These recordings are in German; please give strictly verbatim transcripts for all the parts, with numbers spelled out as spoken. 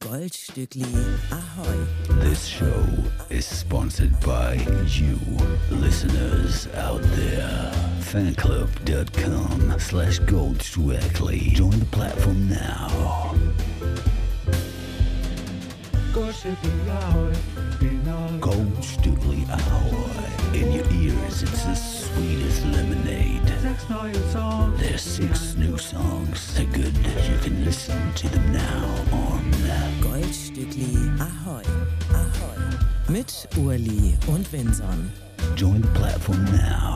Goldstückli Ahoi. This show is sponsored by you, listeners out there. fanclub.com slash goldstückli. Join the platform now. Goldstückli Ahoi. Goldstückli Ahoi. In your ears, it's the sweetest lemonade. Sechs neue Songs. There's six new songs. They're good. You can listen to them now on Goldstückli Ahoi. Ahoi. Mit Urli und Vinson. Join the platform now.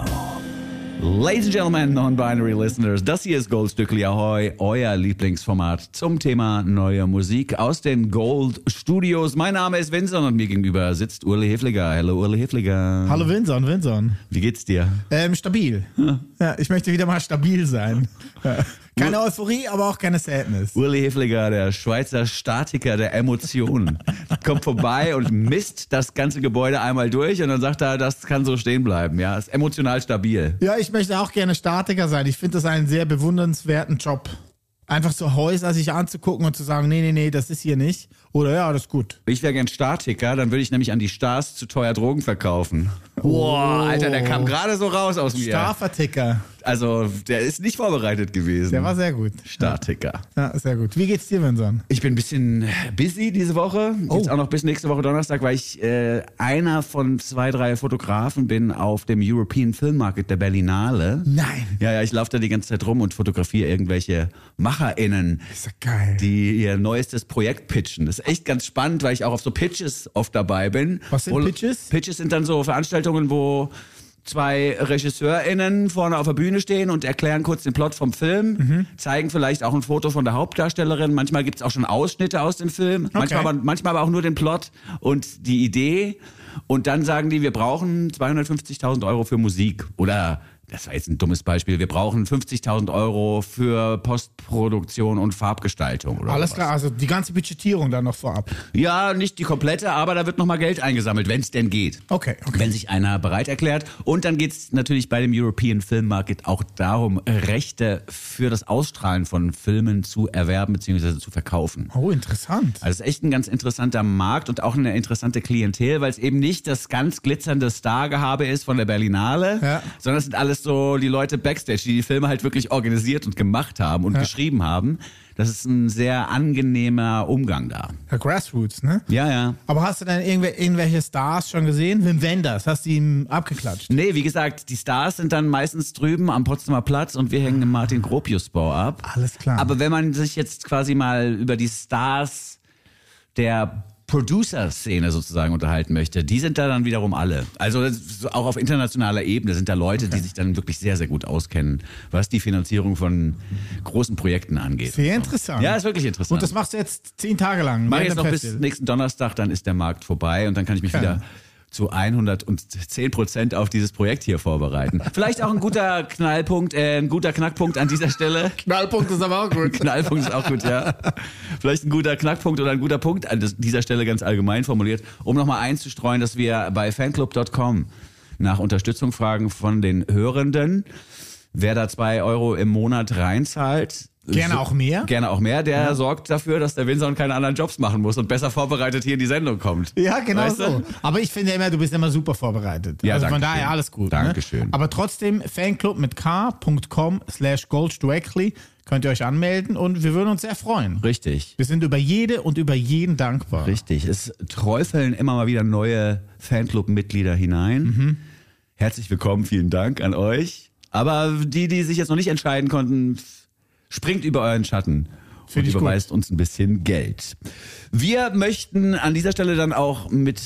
Ladies and Gentlemen, Non-Binary Listeners, das hier ist Goldstückli Ahoi, euer Lieblingsformat zum Thema neue Musik aus den Gold Studios. Mein Name ist Vinson und mir gegenüber sitzt Urli Hefliger. Hallo Urli Hefliger. Hallo Vinson, Vinson. Wie geht's dir? Ähm, stabil. Ja. ja, ich möchte wieder mal stabil sein. Ja. Keine Euphorie, aber auch keine Sadness. Urli Hefliger, der Schweizer Statiker der Emotionen, kommt vorbei und misst das ganze Gebäude einmal durch und dann sagt er, das kann so stehen bleiben. Ja, ist emotional stabil. Ja, ich möchte auch gerne Statiker sein. Ich finde das einen sehr bewundernswerten Job. Einfach so Häuser sich anzugucken und zu sagen, nee, nee, nee, das ist hier nicht. Oder ja, das ist gut. Ich wäre gern Statiker, dann würde ich nämlich an die Stars zu teuer Drogen verkaufen. Boah, oh. Alter, der kam gerade so raus aus mir. Starverticker. Also, der ist nicht vorbereitet gewesen. Der war sehr gut. Statiker. Ja, sehr gut. Wie geht's dir, Vinson? Ich bin ein bisschen busy diese Woche. Oh. Jetzt auch noch bis nächste Woche Donnerstag, weil ich äh, einer von zwei, drei Fotografen bin auf dem European Film Market der Berlinale. Nein. Ja, ja, ich laufe da die ganze Zeit rum und fotografiere irgendwelche MacherInnen, ist ja geil. die ihr neuestes Projekt pitchen. Das ist echt ganz spannend, weil ich auch auf so Pitches oft dabei bin. Was sind wo, Pitches? Pitches sind dann so Veranstaltungen, wo zwei RegisseurInnen vorne auf der Bühne stehen und erklären kurz den Plot vom Film, mhm. zeigen vielleicht auch ein Foto von der Hauptdarstellerin. Manchmal gibt's auch schon Ausschnitte aus dem Film, okay. manchmal, aber, manchmal aber auch nur den Plot und die Idee. Und dann sagen die, wir brauchen zweihundertfünfzigtausend Euro für Musik. Oder, das war jetzt ein dummes Beispiel, wir brauchen fünfzigtausend Euro für Postproduktion und Farbgestaltung. Oder Alles sowas. klar, also die ganze Budgetierung dann noch vorab. Ja, nicht die komplette, aber da wird nochmal Geld eingesammelt, wenn es denn geht. Okay, okay. Wenn sich einer bereit erklärt. Und dann geht's natürlich bei dem European Film Market auch darum, Rechte für das Ausstrahlen von Filmen zu erwerben bzw. zu verkaufen. Oh, interessant. Also es ist echt ein ganz interessanter Markt und auch eine interessante Klientel, weil es eben nicht das ganz glitzernde Stargehabe ist von der Berlinale, ja. sondern es sind alles so die Leute Backstage, die die Filme halt wirklich organisiert und gemacht haben und ja. geschrieben haben. Das ist ein sehr angenehmer Umgang da. Ja, Grassroots, ne? Ja, ja. Aber hast du denn irgendw- irgendwelche Stars schon gesehen? Wim Wenders, hast du ihm abgeklatscht? Nee, wie gesagt, die Stars sind dann meistens drüben am Potsdamer Platz und wir hängen im Martin-Gropius-Bau ab. Alles klar. Aber wenn man sich jetzt quasi mal über die Stars der Producer-Szene sozusagen unterhalten möchte, die sind da dann wiederum alle. Also auch auf internationaler Ebene sind da Leute, okay. die sich dann wirklich sehr, sehr gut auskennen, was die Finanzierung von großen Projekten angeht. Sehr interessant. Ja, ist wirklich interessant. Und das machst du jetzt zehn Tage lang? Mach ich jetzt noch bis nächsten Donnerstag, dann ist der Markt vorbei und dann kann ich mich ja. wieder zu hundertzehn Prozent auf dieses Projekt hier vorbereiten. Vielleicht auch ein guter Knallpunkt, äh, ein guter Knackpunkt an dieser Stelle. Knallpunkt ist aber auch gut. Knallpunkt ist auch gut, ja. Vielleicht ein guter Knackpunkt oder ein guter Punkt an dieser Stelle ganz allgemein formuliert, um nochmal einzustreuen, dass wir bei fanclub Punkt com nach Unterstützung fragen von den Hörenden. Wer da zwei Euro im Monat reinzahlt, Gerne auch mehr? Gerne auch mehr. Der ja. sorgt dafür, dass der Vinson keine anderen Jobs machen muss und besser vorbereitet hier in die Sendung kommt. Ja, genau weißt so. Du? Aber ich finde immer, du bist immer super vorbereitet. Ja, also von Dankeschön. daher alles gut. Dankeschön. Ne? Aber trotzdem, fanclub mit k.com slash goldstückli könnt ihr euch anmelden und wir würden uns sehr freuen. Richtig. Wir sind über jede und über jeden dankbar. Richtig. Es träufeln immer mal wieder neue Fanclub-Mitglieder hinein. Mhm. Herzlich willkommen, vielen Dank an euch. Aber die, die sich jetzt noch nicht entscheiden konnten, springt über euren Schatten und überweist uns ein bisschen Geld. Wir möchten an dieser Stelle dann auch mit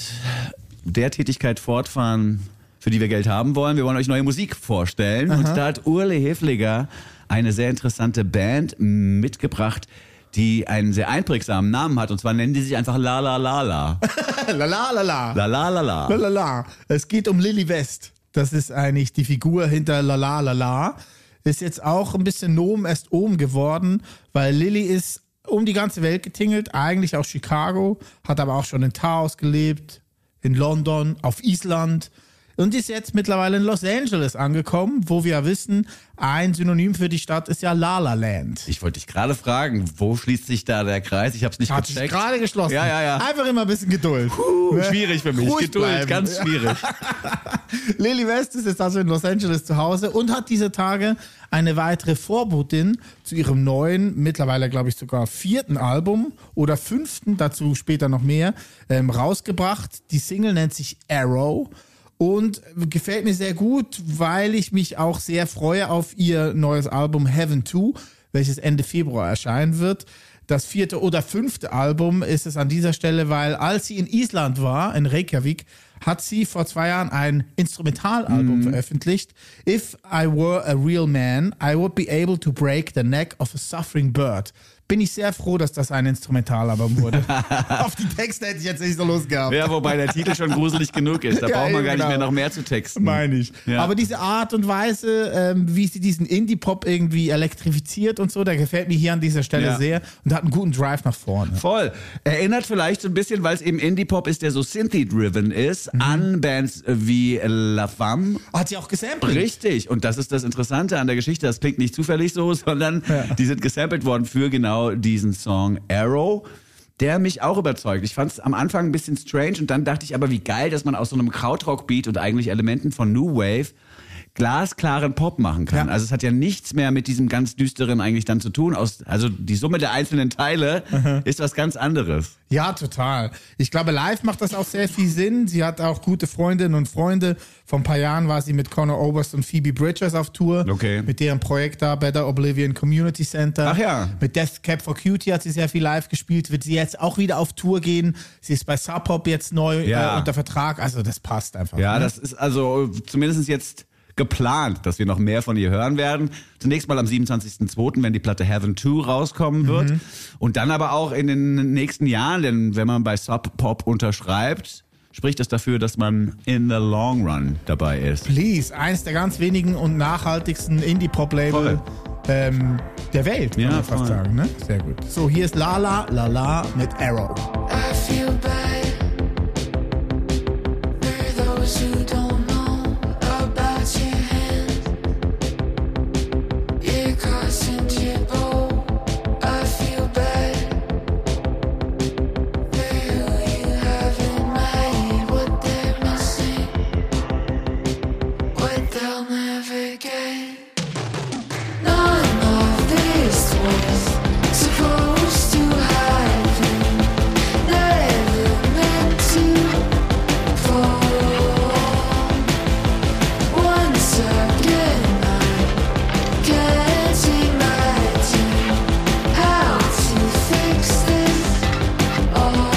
der Tätigkeit fortfahren, für die wir Geld haben wollen. Wir wollen euch neue Musik vorstellen. Aha. Und da hat Urli Hefliger eine sehr interessante Band mitgebracht, die einen sehr einprägsamen Namen hat. Und zwar nennen die sich einfach La La La La. La La La La. La La La La. La La La. Es geht um Lily West. Das ist eigentlich die Figur hinter La La La La. Ist jetzt auch ein bisschen Nomen est oben geworden, weil Lily ist um die ganze Welt getingelt, eigentlich aus Chicago, hat aber auch schon in Taos gelebt, in London, auf Island, und ist jetzt mittlerweile in Los Angeles angekommen, wo wir wissen, ein Synonym für die Stadt ist ja La La Land. Ich wollte dich gerade fragen, wo schließt sich da der Kreis? Ich habe es nicht Hat sich gecheckt. gerade geschlossen. Ja, ja, ja. Einfach immer ein bisschen Geduld. Puh, Ne? schwierig für mich. Ruhig Geduld, bleiben. ganz schwierig. Lily West ist jetzt also in Los Angeles zu Hause und hat diese Tage eine weitere Vorbotin zu ihrem neuen, mittlerweile glaube ich sogar vierten Album oder fünften, dazu später noch mehr, ähm, rausgebracht. Die Single nennt sich Arrow und gefällt mir sehr gut, weil ich mich auch sehr freue auf ihr neues Album Heaven two, welches Ende Februar erscheinen wird. Das vierte oder fünfte Album ist es an dieser Stelle, weil als sie in Island war, in Reykjavik, hat sie vor zwei Jahren ein Instrumentalalbum Mhm. veröffentlicht. If I were a real man, I would be able to break the neck of a suffering bird. Bin ich sehr froh, dass das ein Instrumentalalbum wurde. Auf die Texte hätte ich jetzt nicht so Lust gehabt. Ja, wobei der Titel schon gruselig genug ist. Da Ja, braucht man eben gar nicht mehr genau. noch mehr zu texten. Meine ich. Ja. Aber diese Art und Weise, ähm, wie sie diesen Indie-Pop irgendwie elektrifiziert und so, der gefällt mir hier an dieser Stelle Ja. sehr und hat einen guten Drive nach vorne. Voll. Erinnert vielleicht so ein bisschen, weil es eben Indie-Pop ist, der so Synthie-driven ist, Mhm. an Bands wie La Femme. Hat sie auch gesampelt. Richtig. Und das ist das Interessante an der Geschichte. Das klingt nicht zufällig so, sondern Ja. die sind gesampelt worden für genau diesen Song Arrow, der mich auch überzeugt. Ich fand es am Anfang ein bisschen strange und dann dachte ich aber, wie geil, dass man aus so einem Krautrock-Beat und eigentlich Elementen von New Wave glasklaren Pop machen kann. Ja. Also es hat ja nichts mehr mit diesem ganz düsteren eigentlich dann zu tun. Aus, also die Summe der einzelnen Teile ist was ganz anderes. Ja, total. Ich glaube, live macht das auch sehr viel Sinn. Sie hat auch gute Freundinnen und Freunde. Vor ein paar Jahren war sie mit Conor Oberst und Phoebe Bridgers auf Tour. Okay. Mit deren Projekt da, Better Oblivion Community Center. Ach ja. Mit Death Cab for Cutie hat sie sehr viel live gespielt. Wird sie jetzt auch wieder auf Tour gehen. Sie ist bei Sub Pop jetzt neu Ja. äh, unter Vertrag. Also das passt einfach. Ja, ne? das ist also zumindest jetzt geplant, dass wir noch mehr von ihr hören werden. Zunächst mal am siebenundzwanzigsten zweiten, wenn die Platte Heaven two rauskommen wird. Mhm. Und dann aber auch in den nächsten Jahren, denn wenn man bei Sub Pop unterschreibt, spricht das dafür, dass man in the long run dabei ist. Please, eins der ganz wenigen und nachhaltigsten Indie-Pop-Label Voll. ähm, der Welt, kann Ja, man fast voll. sagen. Ne? Sehr gut. So, hier ist Lala, Lala mit Arrow. I feel bad for those who don't know about your hand. You're crossing your bow. I feel bad for who you have in mind, what they're missing, what they'll never get. None of this was supposed to happen. Never meant to fall. Once again, I can't imagine how to fix this all.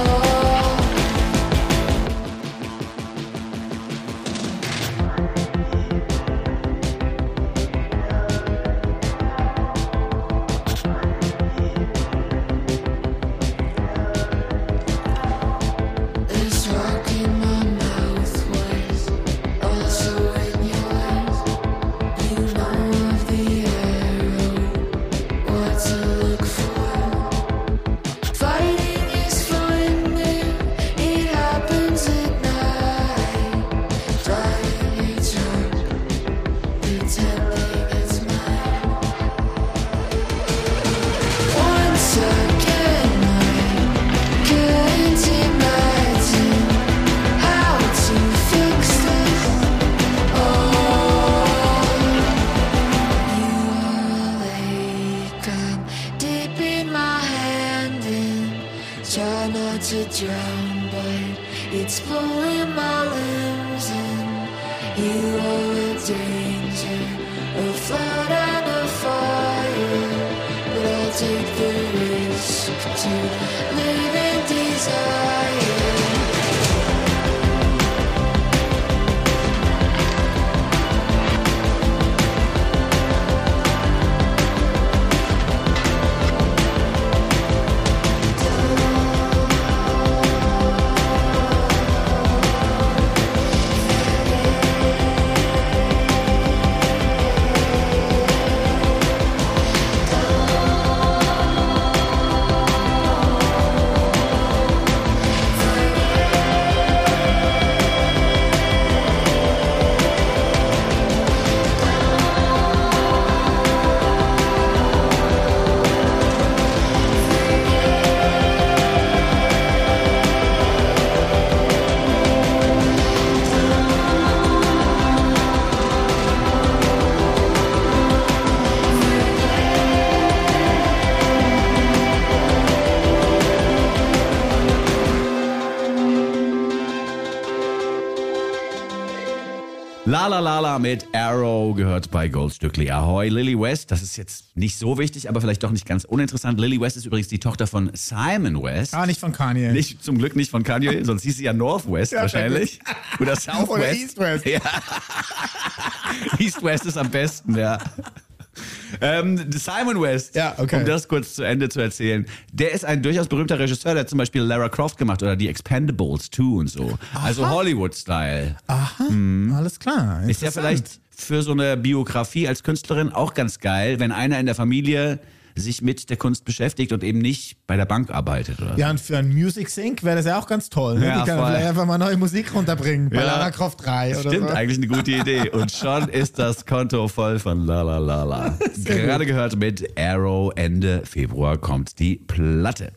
This rock in my mouth was also in yours. You know of the arrow, what to look for. Fighting is fun, it happens at night. Driving your truck, pretending it's mine. Once again, I can't imagine how to fix this all. You are a lake, I'm dipping my hand in. Try not to drown, but it's pulling my limbs in. You are a danger, a flood and a fire. But I'll take the risk to live in desire. La La La La mit Arrow gehört bei Goldstückli. Ahoy, Lily West, das ist jetzt nicht so wichtig, aber vielleicht doch nicht ganz uninteressant. Lily West ist übrigens die Tochter von Simon West. Ah, nicht von Kanye. Nicht, zum Glück nicht von Kanye, sonst hieß sie ja Northwest Ja, wahrscheinlich. Oder Southwest. Oder East West. Ja. East West ist am besten, ja. Ähm, Simon West, Ja, okay. um das kurz zu Ende zu erzählen, der ist ein durchaus berühmter Regisseur, der hat zum Beispiel Lara Croft gemacht oder die Expendables zwei und so. Also Hollywood-Style. Aha, alles klar. Ist ja vielleicht für so eine Biografie als Künstlerin auch ganz geil, wenn einer in der Familie sich mit der Kunst beschäftigt und eben nicht bei der Bank arbeitet. Oder so. Ja, und für ein Music Sync wäre das ja auch ganz toll. Ne? Ja, Die kann voll. vielleicht einfach mal neue Musik runterbringen. Bei Ja. Lara Croft drei oder Stimmt, so. eigentlich eine gute Idee. Und schon ist das Konto voll von La La La La. Gerade gehört mit Arrow, Ende Februar kommt die Platte.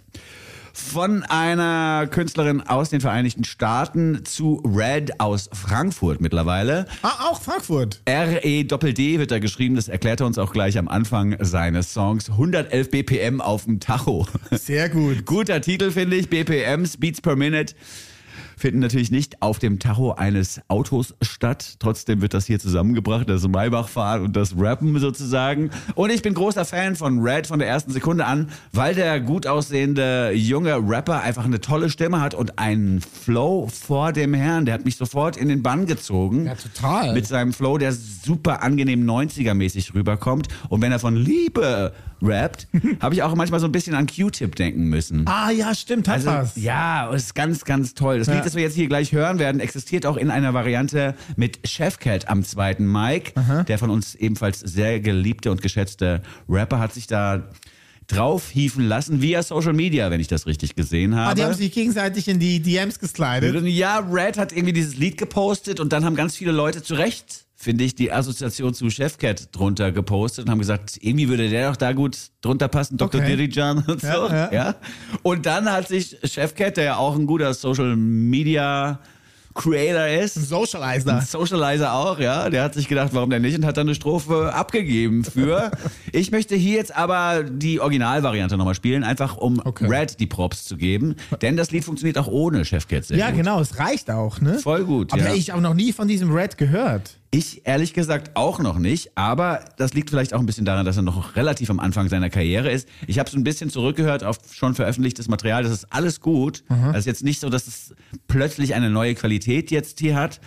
Von einer Künstlerin aus den Vereinigten Staaten zu Red aus Frankfurt mittlerweile. Ah, auch Frankfurt. R E D D wird da geschrieben, das erklärt er uns auch gleich am Anfang seines Songs. hundertelf B P M auf dem Tacho. Sehr gut. Guter Titel, finde ich. B P Ms, Beats per Minute, finden natürlich nicht auf dem Tacho eines Autos statt. Trotzdem wird das hier zusammengebracht, das Maybach-Fahren und das Rappen sozusagen. Und ich bin großer Fan von Red von der ersten Sekunde an, weil der gut aussehende junge Rapper einfach eine tolle Stimme hat und einen Flow vor dem Herrn. Der hat mich sofort in den Bann gezogen. Ja, total. Mit seinem Flow, der super angenehm neunziger-mäßig rüberkommt. Und wenn er von Liebe rappt, habe ich auch manchmal so ein bisschen an Q-Tip denken müssen. Ah, ja, stimmt. Hat Also, was. ja, es ist ganz, ganz toll. Das Ja. Lied, das wir jetzt hier gleich hören werden, existiert auch in einer Variante mit Chefcat am zweiten Mic. Der von uns ebenfalls sehr geliebte und geschätzte Rapper hat sich da drauf hieven lassen via Social Media, wenn ich das richtig gesehen habe. Ah, die haben sich gegenseitig in die D Ms geslidet. Ja, Red hat irgendwie dieses Lied gepostet und dann haben ganz viele Leute zu Recht, finde ich, die Assoziation zu Chefcat drunter gepostet und haben gesagt, irgendwie würde der doch da gut drunter passen, Doktor Okay. Dirijan und so. Ja, ja. Und dann hat sich Chefcat, der ja auch ein guter Social Media Creator ist, Socializer. Socializer auch, ja. Der hat sich gedacht, warum denn nicht und hat dann eine Strophe abgegeben für. Ich möchte hier jetzt aber die Originalvariante nochmal spielen, einfach um Okay. Red die Props zu geben. Denn das Lied funktioniert auch ohne Chefcat sehr Ja, gut. genau, es reicht auch, ne? Voll gut, Aber ja. ich habe noch nie von diesem Red gehört. Ich ehrlich gesagt auch noch nicht, aber das liegt vielleicht auch ein bisschen daran, dass er noch relativ am Anfang seiner Karriere ist. Ich habe so ein bisschen zurückgehört auf schon veröffentlichtes Material, das ist alles gut. Es ist jetzt nicht so, dass es plötzlich eine neue Qualität jetzt hier hat.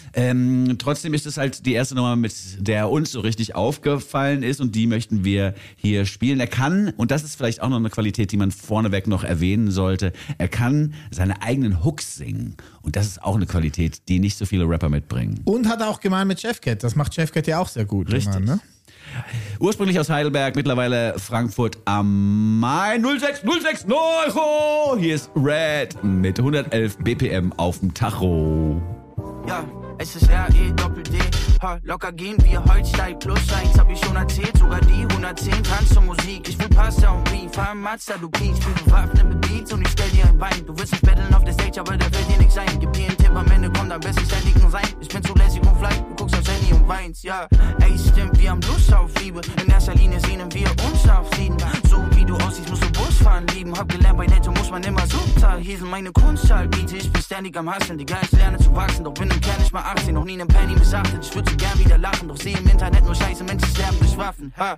Ähm, trotzdem ist es halt die erste Nummer, mit der uns so richtig aufgefallen ist und die möchten wir hier spielen. Er kann, und das ist vielleicht auch noch eine Qualität, die man vorneweg noch erwähnen sollte, er kann seine eigenen Hooks singen und das ist auch eine Qualität, die nicht so viele Rapper mitbringen. Und hat auch gemeint mit Chefcat. Das macht Chefcat ja auch sehr gut. Richtig. Immer, ne? Ursprünglich aus Heidelberg, mittlerweile Frankfurt am Main. null sechs null sechs Euro. Hier ist Red mit hundertelf B P M auf dem Tacho. Ja, es ist R E D D. Ha, locker gehen wir heute steil plus eins. Hab ich schon erzählt, sogar die hundertzehn Tanz zur Musik. Ich will Pasta und Beef, fahr im Mazda, du piekst. Bin bewaffnet mit Beats und ich stell dir ein Bein. Du willst nicht battlen auf der Stage, aber da wird dir nix sein. Gib dir einen Tipp, am Ende kommt am besten ständig nur sein. Ich bin zu lässig und fly, du guckst aufs Handy und weinst, ja. Ey, stimmt, wir haben Lust auf Liebe. In erster Linie sehnen wir uns auf Frieden. So wie du aussiehst, musst du Bus fahren lieben. Hab gelernt, bei Netto muss man immer Subtal hiesen. Meine Kunst halt biete, ich bin ständig am Hasseln. Die Geist lerne zu wachsen, doch bin im Kern nicht mal achtzehn. Noch nie einen Penny missachtet, ich würde so gern wieder lachen. Doch seh im Internet nur scheiße Menschen sterben durch Waffen. Ha.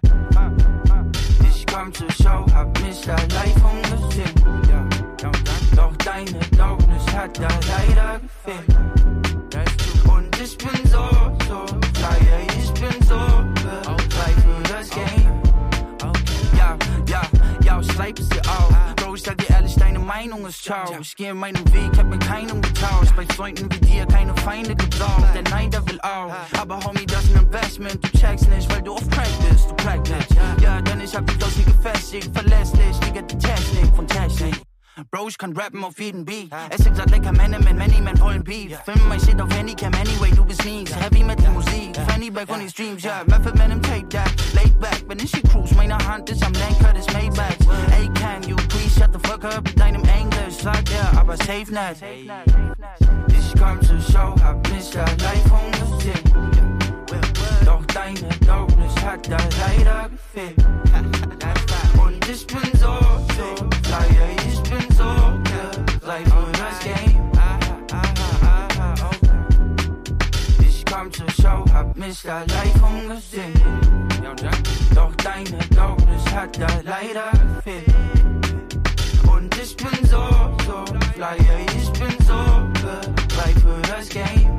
Ich komm zur Show, hab Mister Live umgesehen. Ja, doch deine Erlaubnis hat da leider gefehlt. Und ich bin so, so fly, ey, ich bin so frei für das Game. Ja, ja, ja, ich schreib es dir auf. Bro, ich sag dir ehrlich, deine Meinung ist ciao. Ich gehe meinen Weg, hab mit keinem getauscht. Bei Freunden wie dir keine Feinde gebraucht. Der Neider will auch, aber Homie, das ist ein Investment. Du checkst nicht, weil du auf Crack bist, du crack nicht. Ja, denn ich hab die Dosi gefestigt, verlässlich, Digga, die Technik von Technik. Bro, ich kann rappen auf jeden Beat. Es sind grad lecker Männer, man, many men wollen Beef. Filmen mein Shit auf Handycam, anyway, du bist mies. Heavy Metal Musik, Fanny Back von den Streams, ja. Method Man im Tape Deck, laid back. Wenn ich hier cruise, meine Hand ist am Lenker des Maybachs. Hey, can you please shut the fuck up mit deinem Englisch? Sagt er, aber safe nicht. Ich komm zur Show, hab Mister Live umgesehen. Doch deine Erlaubnis hat da leider gefehlt. Und ich bin so, so fly, ey, ich bin so frei für das Game. Ich komm zur hab's da live umgesehen. Ja, und dann? Doch deine Erlaubnis hat da leider gefehlt. Und ich bin so, so fly, ich bin so bereit für das Game.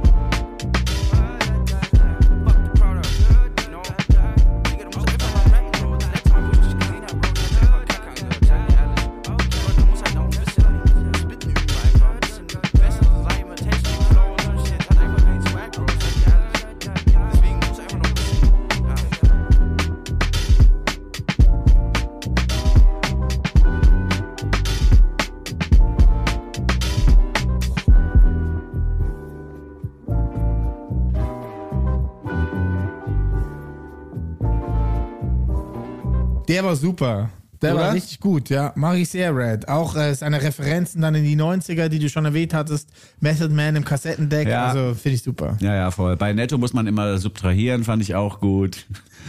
Der war super. Der Oder? war richtig gut, ja. Mag ich sehr, Red. Auch äh, seine Referenzen dann in die neunziger, die du schon erwähnt hattest. Method Man im Kassettendeck. Ja. Also finde ich super. Ja, ja, voll. Bei Netto muss man immer subtrahieren, fand ich auch gut.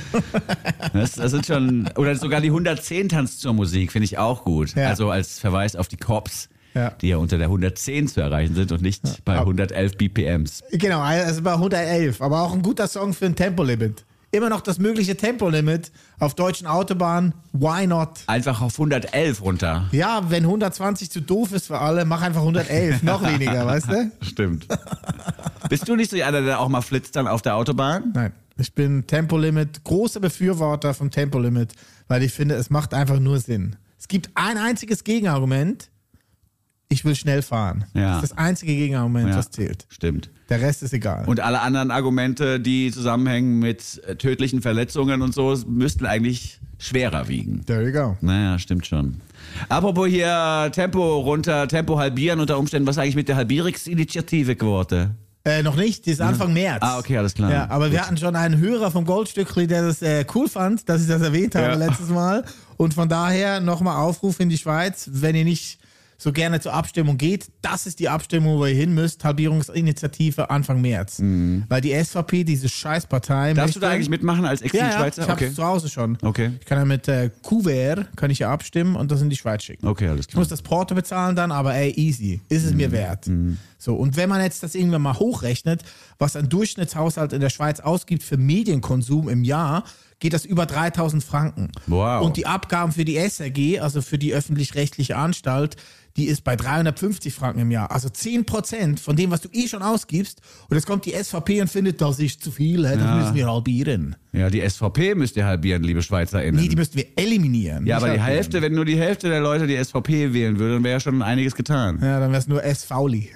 Das, das sind schon, oder sogar die hundertzehn Tanz zur Musik, finde ich auch gut. Ja. Also als Verweis auf die Cops, Ja. die ja unter der hundertzehn zu erreichen sind und nicht bei hundertelf B P Ms. Genau, also bei hundertelf. Aber auch ein guter Song für ein Tempolimit. Immer noch das mögliche Tempolimit auf deutschen Autobahnen. Why not? Einfach auf hundertelf runter. Ja, wenn hundertzwanzig zu doof ist für alle, mach einfach hundertelf. Noch weniger, weißt du? Stimmt. Bist du nicht so einer, der auch mal flitzt dann auf der Autobahn? Nein, ich bin Tempolimit, großer Befürworter vom Tempolimit, weil ich finde, es macht einfach nur Sinn. Es gibt ein einziges Gegenargument. Ich will schnell fahren. Ja. Das ist das einzige Gegenargument, Ja, was zählt. stimmt. Der Rest ist egal. Und alle anderen Argumente, die zusammenhängen mit äh, tödlichen Verletzungen und so, müssten eigentlich schwerer wiegen. There you go. Naja, stimmt schon. Apropos hier Tempo runter, Tempo halbieren unter Umständen, was ist eigentlich mit der Halbierungsinitiative geworden? Äh, noch nicht, die ist Anfang März. Ah, okay, alles klar. Ja, aber wir hatten schon einen Hörer vom Goldstückli, der das äh, cool fand, dass ich das erwähnt habe Ja. letztes Mal. Und von daher nochmal Aufruf in die Schweiz, wenn ihr nicht so gerne zur Abstimmung geht, das ist die Abstimmung, wo ihr hin müsst. Halbierungsinitiative Anfang März. Weil die S V P, diese Scheißpartei... Darfst möchte, du da eigentlich mitmachen als Ja, ja, Exil-Schweizer? ich hab's okay. zu Hause schon. Okay. Ich kann ja mit äh, Kuvert, kann ich ja abstimmen und das in die Schweiz schicken. Okay, alles Ich klar. muss das Porto bezahlen dann, aber ey, easy. Ist es mir wert. So, und wenn man jetzt das irgendwann mal hochrechnet, was ein Durchschnittshaushalt in der Schweiz ausgibt für Medienkonsum im Jahr, geht das über dreitausend Franken. Wow. Und die Abgaben für die S R G, also für die öffentlich-rechtliche Anstalt, die ist bei dreihundertfünfzig Franken im Jahr. Also zehn Prozent von dem, was du eh schon ausgibst. Und jetzt kommt die S V P und findet, das ist zu viel, hä? Das Ja. müssen wir halbieren. Ja, die S V P müsst ihr halbieren, liebe SchweizerInnen. Nee, die müssten wir eliminieren. ja, nicht aber die halbieren. Hälfte, wenn nur die Hälfte der Leute die S V P wählen würde, dann wäre ja schon einiges getan. Ja, dann wäre es nur S-Fauli.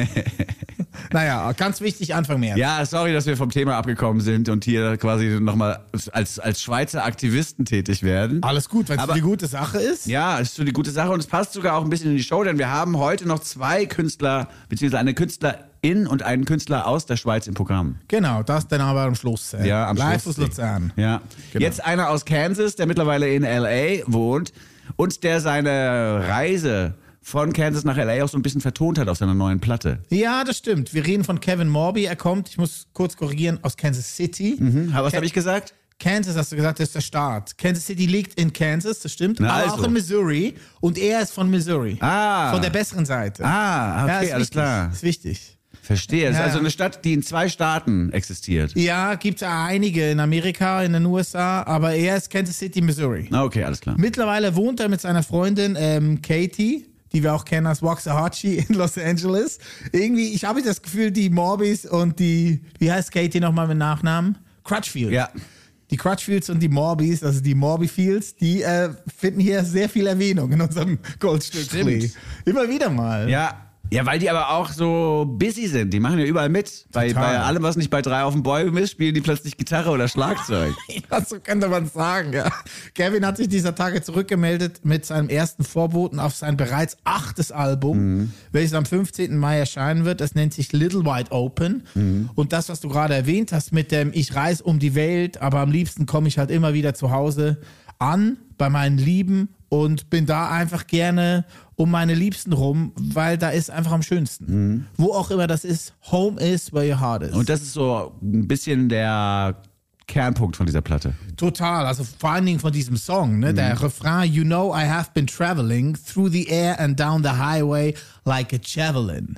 Naja, ganz wichtig, Anfang März. Ja, sorry, dass wir vom Thema abgekommen sind und hier quasi nochmal als, als Schweizer Aktivisten tätig werden. Alles gut, wenn es Aber- eine gute Sache ist. Ja, ist so die gute Sache und es passt sogar auch ein bisschen in die Show, denn wir haben heute noch zwei Künstler, beziehungsweise eine Künstlerin und einen Künstler aus der Schweiz im Programm. Genau, das dann aber am Schluss. Äh, Ja, am Live Schluss. aus Luzern. Ja. Genau. Jetzt einer aus Kansas, der mittlerweile in L A wohnt und der seine Reise von Kansas nach L A auch so ein bisschen vertont hat auf seiner neuen Platte. Ja, das stimmt. Wir reden von Kevin Morby. Er kommt, ich muss kurz korrigieren, aus Kansas City. Hm, was habe ich gesagt? Kansas, hast du gesagt, das ist der Staat. Kansas City liegt in Kansas, das stimmt. Na aber also. auch in Missouri. Und er ist von Missouri. Ah. Von der besseren Seite. Ah, okay, ja, ist alles wichtig. klar. Ist wichtig. Verstehe. Das ist Ja. also eine Stadt, die in zwei Staaten existiert. Ja, gibt es ja einige in Amerika, in den U S A, aber er ist Kansas City, Missouri. Ah, okay, alles klar. Mittlerweile wohnt er mit seiner Freundin ähm, Katie, die wir auch kennen als Waxahachie in Los Angeles. Irgendwie, ich habe das Gefühl, die Morbys und die, wie heißt Katie nochmal mit Nachnamen? Crutchfield. Ja. Die Crutchfields und die Morbys, also die Morbyfields, die äh, finden hier sehr viel Erwähnung in unserem Goldstück. Stimmt. Immer wieder mal. Ja. Ja, weil die aber auch so busy sind. Die machen ja überall mit. Bei, Total. bei allem, was nicht bei drei auf dem Bäumen ist, spielen die plötzlich Gitarre oder Schlagzeug. Ja, so könnte man sagen, ja. Kevin hat sich dieser Tage zurückgemeldet mit seinem ersten Vorboten auf sein bereits achtes Album, Mhm. welches am fünfzehnten Mai erscheinen wird. Das nennt sich Little Wide Open. Mhm. Und das, was du gerade erwähnt hast mit dem Ich reise um die Welt, aber am liebsten komme ich halt immer wieder zu Hause an, bei meinen Lieben und bin da einfach gerne um meine Liebsten rum, weil da ist einfach am schönsten. Wo auch immer das ist, home is where your heart is. Mhm. Und das ist so ein bisschen der Kernpunkt von dieser Platte. Total, also vor allen Dingen von diesem Song, ne? Der Refrain, you know I have been traveling through the air and down the highway like a javelin.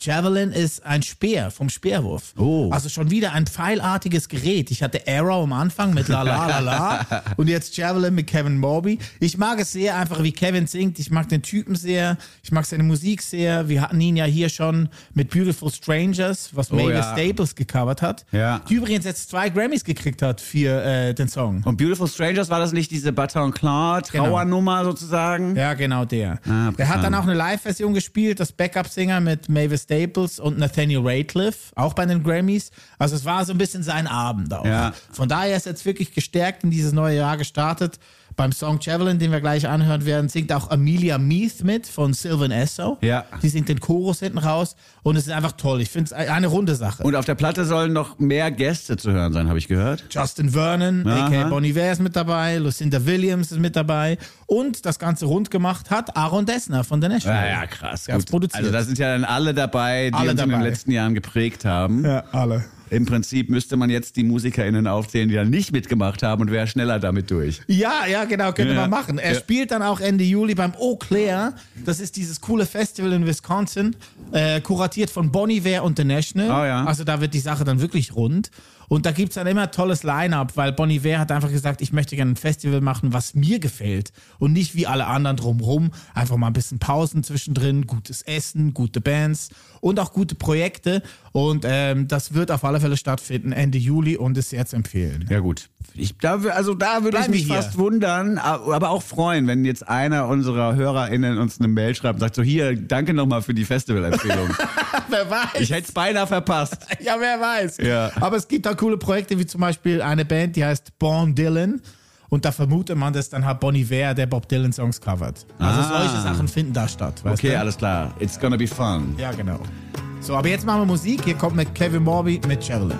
Javelin ist ein Speer vom Speerwurf. Oh. Also schon wieder ein pfeilartiges Gerät. Ich hatte Arrow am Anfang mit La La La La und jetzt Javelin mit Kevin Morby. Ich mag es sehr einfach, wie Kevin singt. Ich mag den Typen sehr. Ich mag seine Musik sehr. Wir hatten ihn ja hier schon mit Beautiful Strangers, was Oh, Mavis ja. Staples gecovert hat. Ja. Die übrigens jetzt zwei Grammys gekriegt hat für äh, den Song. Und Beautiful Strangers, war das nicht diese Bataclan-Trauernummer sozusagen? Ja, genau der. Ah, der hat dann auch eine Live-Version gespielt, das Backup-Singer mit Mavis Staples und Nathaniel Rateliff, auch bei den Grammys. Also es war so ein bisschen sein Abend auch. Ja. Von daher ist er jetzt wirklich gestärkt in dieses neue Jahr gestartet. Beim Song Javelin, den wir gleich anhören werden, singt auch Amelia Meath mit von Sylvan Esso. Ja. Die singt den Chorus hinten raus und es ist einfach toll. Ich finde es eine runde Sache. Und auf der Platte sollen noch mehr Gäste zu hören sein, habe ich gehört. Justin Vernon, Aha. aka Bon Iver ist mit dabei, Lucinda Williams ist mit dabei und das Ganze rund gemacht hat Aaron Dessner von The National. Ja, ja, krass. Der hat's Gut. produziert. Also da sind ja dann alle dabei, die Alle uns in den dabei. letzten Jahren geprägt haben. Ja, alle. Im Prinzip müsste man jetzt die MusikerInnen aufzählen, die da nicht mitgemacht haben und wäre schneller damit durch. Ja, ja, genau, könnte Ja. man machen. Er Ja. spielt dann auch Ende Juli beim Eau Claire. Das ist dieses coole Festival in Wisconsin, äh, kuratiert von Bon Iver und The National. Oh, ja. Also da wird die Sache dann wirklich rund. Und da gibt's dann immer tolles Line-Up, weil Bon Iver hat einfach gesagt, ich möchte gerne ein Festival machen, was mir gefällt. Und nicht wie alle anderen drumrum. Einfach mal ein bisschen Pausen zwischendrin, gutes Essen, gute Bands und auch gute Projekte. Und ähm, das wird auf alle Fälle stattfinden Ende Juli und ist sehr zu empfehlen. Ja gut. Ich, da, also da würde ich Bleiben mich wir hier. fast wundern, aber auch freuen, wenn jetzt einer unserer HörerInnen uns eine Mail schreibt und sagt so, hier, danke nochmal für die Festivalempfehlung. Wer weiß. Ich hätte es beinahe verpasst. Ja, wer weiß. Ja. Aber es gibt auch coole Projekte, wie zum Beispiel eine Band, die heißt Bon Dylan. Und da vermutet man, dass dann halt Bon Iver, der Bob Dylan Songs covert. Also Ah. solche Sachen finden da statt. Weißt Okay, du? alles klar. It's gonna be fun. Ja, genau. So, aber jetzt machen wir Musik. Hier kommt mit Kevin Morby mit Javelin.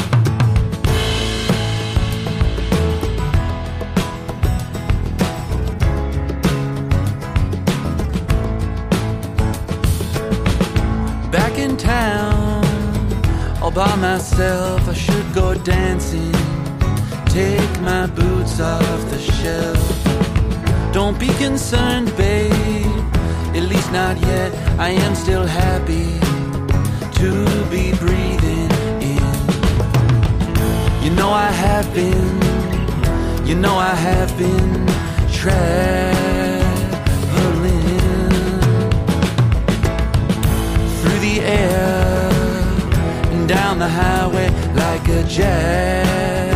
Back in town, all by myself, I should go dancing. Take my boots off the shelf. Don't be concerned, babe, at least not yet. I am still happy to be breathing in. You know I have been, you know I have been traveling through the air and down the highway like a javelin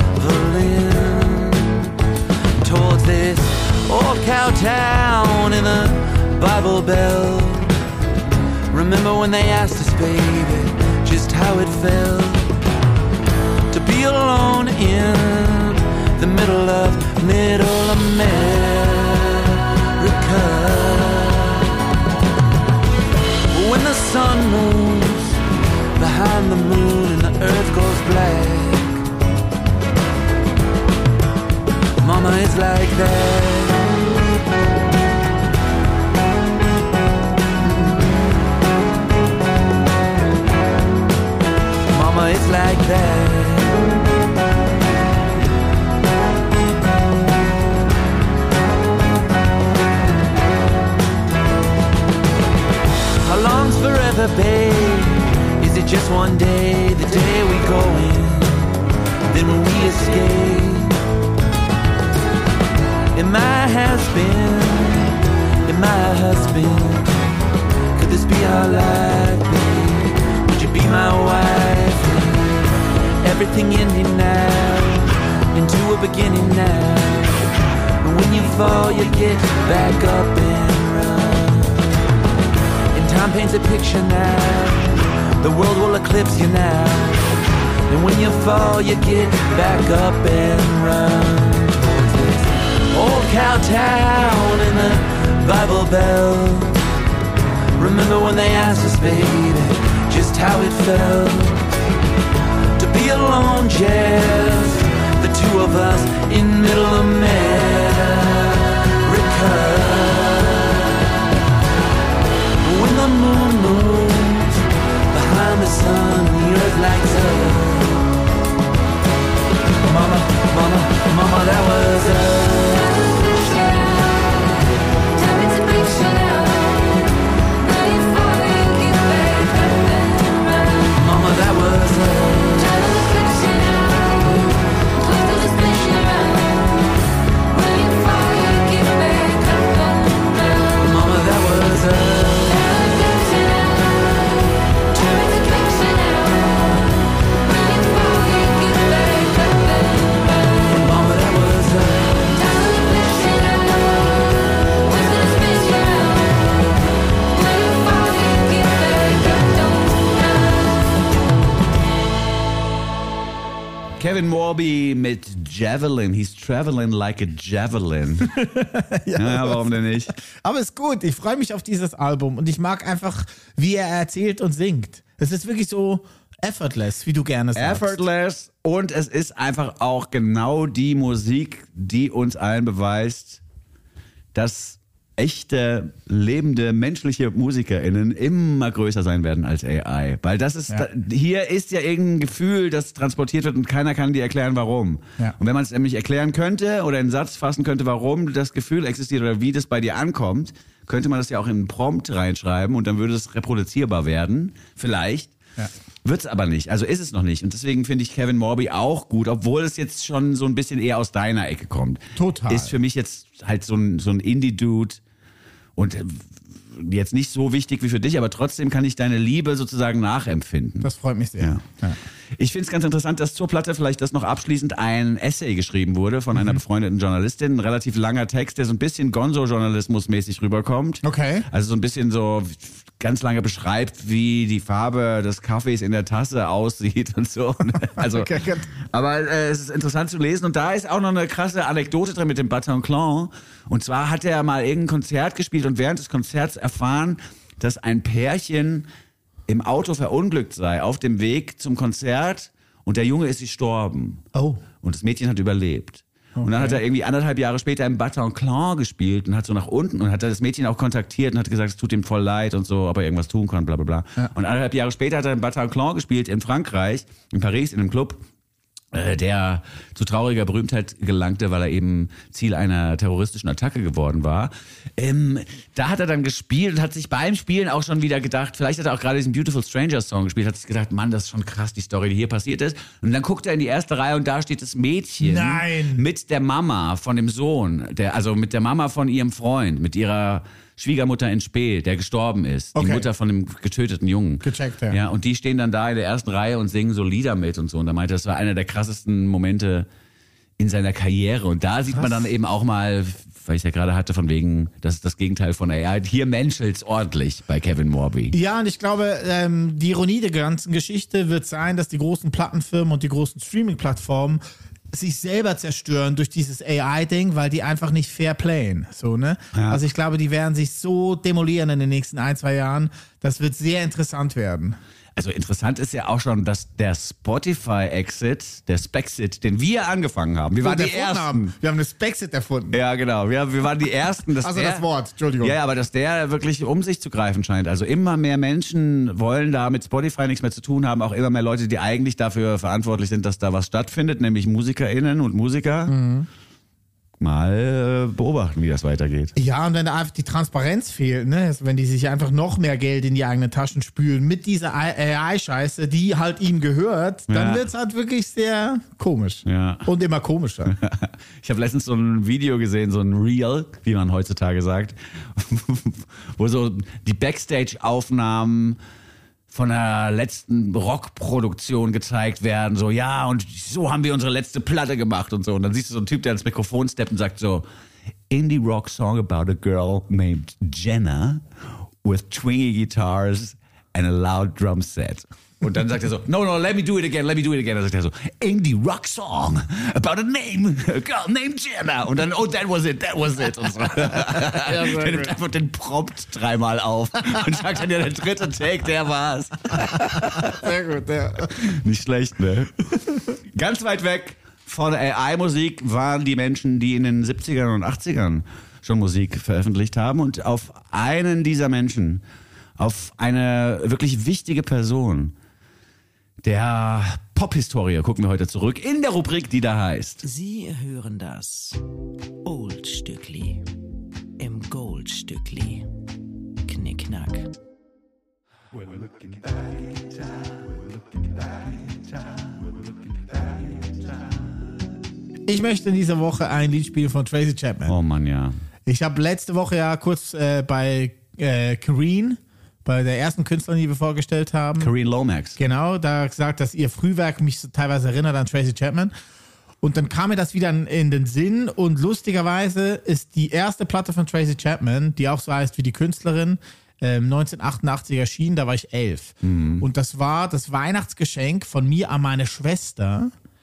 towards this old cow town in the Bible Belt. Remember when they asked us, baby, just how it felt to be alone in the middle of middle America. When the sun moves behind the moon and the earth goes black, Mama is like that. Mama is like that. How long's forever, babe? Is it just one day, the day we go in, then when we escape? Am I has-been, am I a husband? Could this be our life, babe? Would you be my wife? And everything ending now, into a beginning now. And when you fall, you get back up and run. And time paints a picture now, the world will eclipse you now. And when you fall, you get back up and run. Old cow town in the Bible Belt. Remember when they asked us, baby, just how it felt to be alone, just the two of us in middle America. When the moon moves behind the sun, the earth lights up. Mama, mama, mama, that was us. Time is a picture now. Now you're falling, get back Kevin Morby mit Javelin. He's traveling like a javelin. ja, ja, warum denn nicht? Aber ist gut. Ich freue mich auf dieses Album und ich mag einfach, wie er erzählt und singt. Es ist wirklich so effortless, wie du gerne sagst. Effortless und es ist einfach auch genau die Musik, die uns allen beweist, dass echte, lebende, menschliche MusikerInnen immer größer sein werden als A I. Weil das ist, ja. hier ist ja irgendein Gefühl, das transportiert wird und keiner kann dir erklären, warum. Ja. Und wenn man es nämlich erklären könnte oder in einen Satz fassen könnte, warum das Gefühl existiert oder wie das bei dir ankommt, könnte man das ja auch in einen Prompt reinschreiben und dann würde es reproduzierbar werden. Vielleicht. Ja. Wird's aber nicht. Also ist es noch nicht. Und deswegen finde ich Kevin Morby auch gut, obwohl es jetzt schon so ein bisschen eher aus deiner Ecke kommt. Total. Ist für mich jetzt halt so ein, so ein Indie-Dude und jetzt nicht so wichtig wie für dich, aber trotzdem kann ich deine Liebe sozusagen nachempfinden. Das freut mich sehr. Ja. Ja. Ich finde es ganz interessant, dass zur Platte vielleicht das noch abschließend ein Essay geschrieben wurde von mhm. einer befreundeten Journalistin. Ein relativ langer Text, der so ein bisschen Gonzo-Journalismus-mäßig rüberkommt. Okay. Also so ein bisschen so ganz lange beschreibt, wie die Farbe des Kaffees in der Tasse aussieht und so. Also, okay, aber äh, es ist interessant zu lesen. Und da ist auch noch eine krasse Anekdote drin mit dem Bataclan. Und zwar hat er mal irgendein Konzert gespielt und während des Konzerts erfahren, dass ein Pärchen im Auto verunglückt sei auf dem Weg zum Konzert und der Junge ist gestorben. Oh. Und das Mädchen hat überlebt. Okay. Und dann hat er irgendwie anderthalb Jahre später im Bataclan gespielt und hat so nach unten und hat das Mädchen auch kontaktiert und hat gesagt, es tut ihm voll leid und so, ob er irgendwas tun kann, bla bla bla. Ja. Und anderthalb Jahre später hat er im Bataclan gespielt in Frankreich, in Paris, in einem Club, der zu trauriger Berühmtheit gelangte, weil er eben Ziel einer terroristischen Attacke geworden war. Ähm, da hat er dann gespielt und hat sich beim Spielen auch schon wieder gedacht, vielleicht hat er auch gerade diesen Beautiful Strangers Song gespielt, hat sich gedacht, Mann, das ist schon krass, die Story, die hier passiert ist. Und dann guckt er in die erste Reihe und da steht das Mädchen Nein. mit der Mama von dem Sohn, der, also mit der Mama von ihrem Freund, mit ihrer Schwiegermutter in Spee, der gestorben ist. Okay. Die Mutter von dem getöteten Jungen. Gecheckt, ja. Ja, und die stehen dann da in der ersten Reihe und singen so Lieder mit und so. Und da meinte er, das war einer der krassesten Momente in seiner Karriere. Und da sieht Was? man dann eben auch mal, weil ich ja gerade hatte, von wegen, das ist das Gegenteil von A I. Hier menschelt's ordentlich bei Kevin Morby. Ja, und ich glaube, ähm, die Ironie der ganzen Geschichte wird sein, dass die großen Plattenfirmen und die großen Streaming-Plattformen sich selber zerstören durch dieses A I-Ding, weil die einfach nicht fair playen. So, ne? Ja. Also ich glaube, die werden sich so demolieren in den nächsten ein, zwei Jahren. Das wird sehr interessant werden. Also interessant ist ja auch schon, dass der Spotify-Exit, der Spexit, den wir angefangen haben. Wir waren die Ersten. Haben. Wir haben eine Spexit erfunden. Ja, genau. Wir, wir waren die Ersten. Dass also der, das Wort, Entschuldigung. Ja, aber dass der wirklich um sich zu greifen scheint. Also immer mehr Menschen wollen da mit Spotify nichts mehr zu tun haben. Auch immer mehr Leute, die eigentlich dafür verantwortlich sind, dass da was stattfindet, nämlich MusikerInnen und Musiker. Mhm. Mal beobachten, wie das weitergeht. Ja, und wenn da einfach die Transparenz fehlt, ne? Wenn die sich einfach noch mehr Geld in die eigenen Taschen spülen mit dieser A I-Scheiße, die halt ihnen gehört, dann ja. wird's halt wirklich sehr komisch. Ja. Und immer komischer. Ich habe letztens so ein Video gesehen, so ein Reel, wie man heutzutage sagt, wo so die Backstage-Aufnahmen von der letzten Rockproduktion gezeigt werden, so, ja, und so haben wir unsere letzte Platte gemacht und so. Und dann siehst du so einen Typ, der ans Mikrofon steppt und sagt so, Indie Rock Song about a girl named Jenna with twingy guitars and a loud drum set. Und dann sagt er so, no, no, let me do it again, let me do it again. Dann sagt er so, Indie Rock Song about a name, a girl named Jenna. Und dann, oh, that was it, that was it. Und so. Ja, der nimmt einfach den Prompt dreimal auf und sagt dann, ja, der dritte Take, der war's. Sehr gut, ja. Nicht schlecht, ne? Ganz weit weg von A I-Musik waren die Menschen, die in den siebzigern und achtzigern schon Musik veröffentlicht haben. Und auf einen dieser Menschen, auf eine wirklich wichtige Person der Pop-Historie gucken wir heute zurück in der Rubrik, die da heißt: Sie hören das Old-Stückli im Gold-Stückli. Knickknack. We're looking back in time, we're looking back in time, we're looking back in time. Ich möchte in dieser Woche ein Lied spielen von Tracy Chapman. Oh Mann, ja. Ich habe letzte Woche ja kurz äh, bei äh, Kareen, bei der ersten Künstlerin, die wir vorgestellt haben. Kareen Lomax. Genau, da gesagt, dass ihr Frühwerk mich so teilweise erinnert an Tracy Chapman. Und dann kam mir das wieder in den Sinn und lustigerweise ist die erste Platte von Tracy Chapman, die auch so heißt wie die Künstlerin, ähm, neunzehnhundertachtundachtzig erschienen, da war ich elf. Mhm. Und das war das Weihnachtsgeschenk von mir an meine Schwester,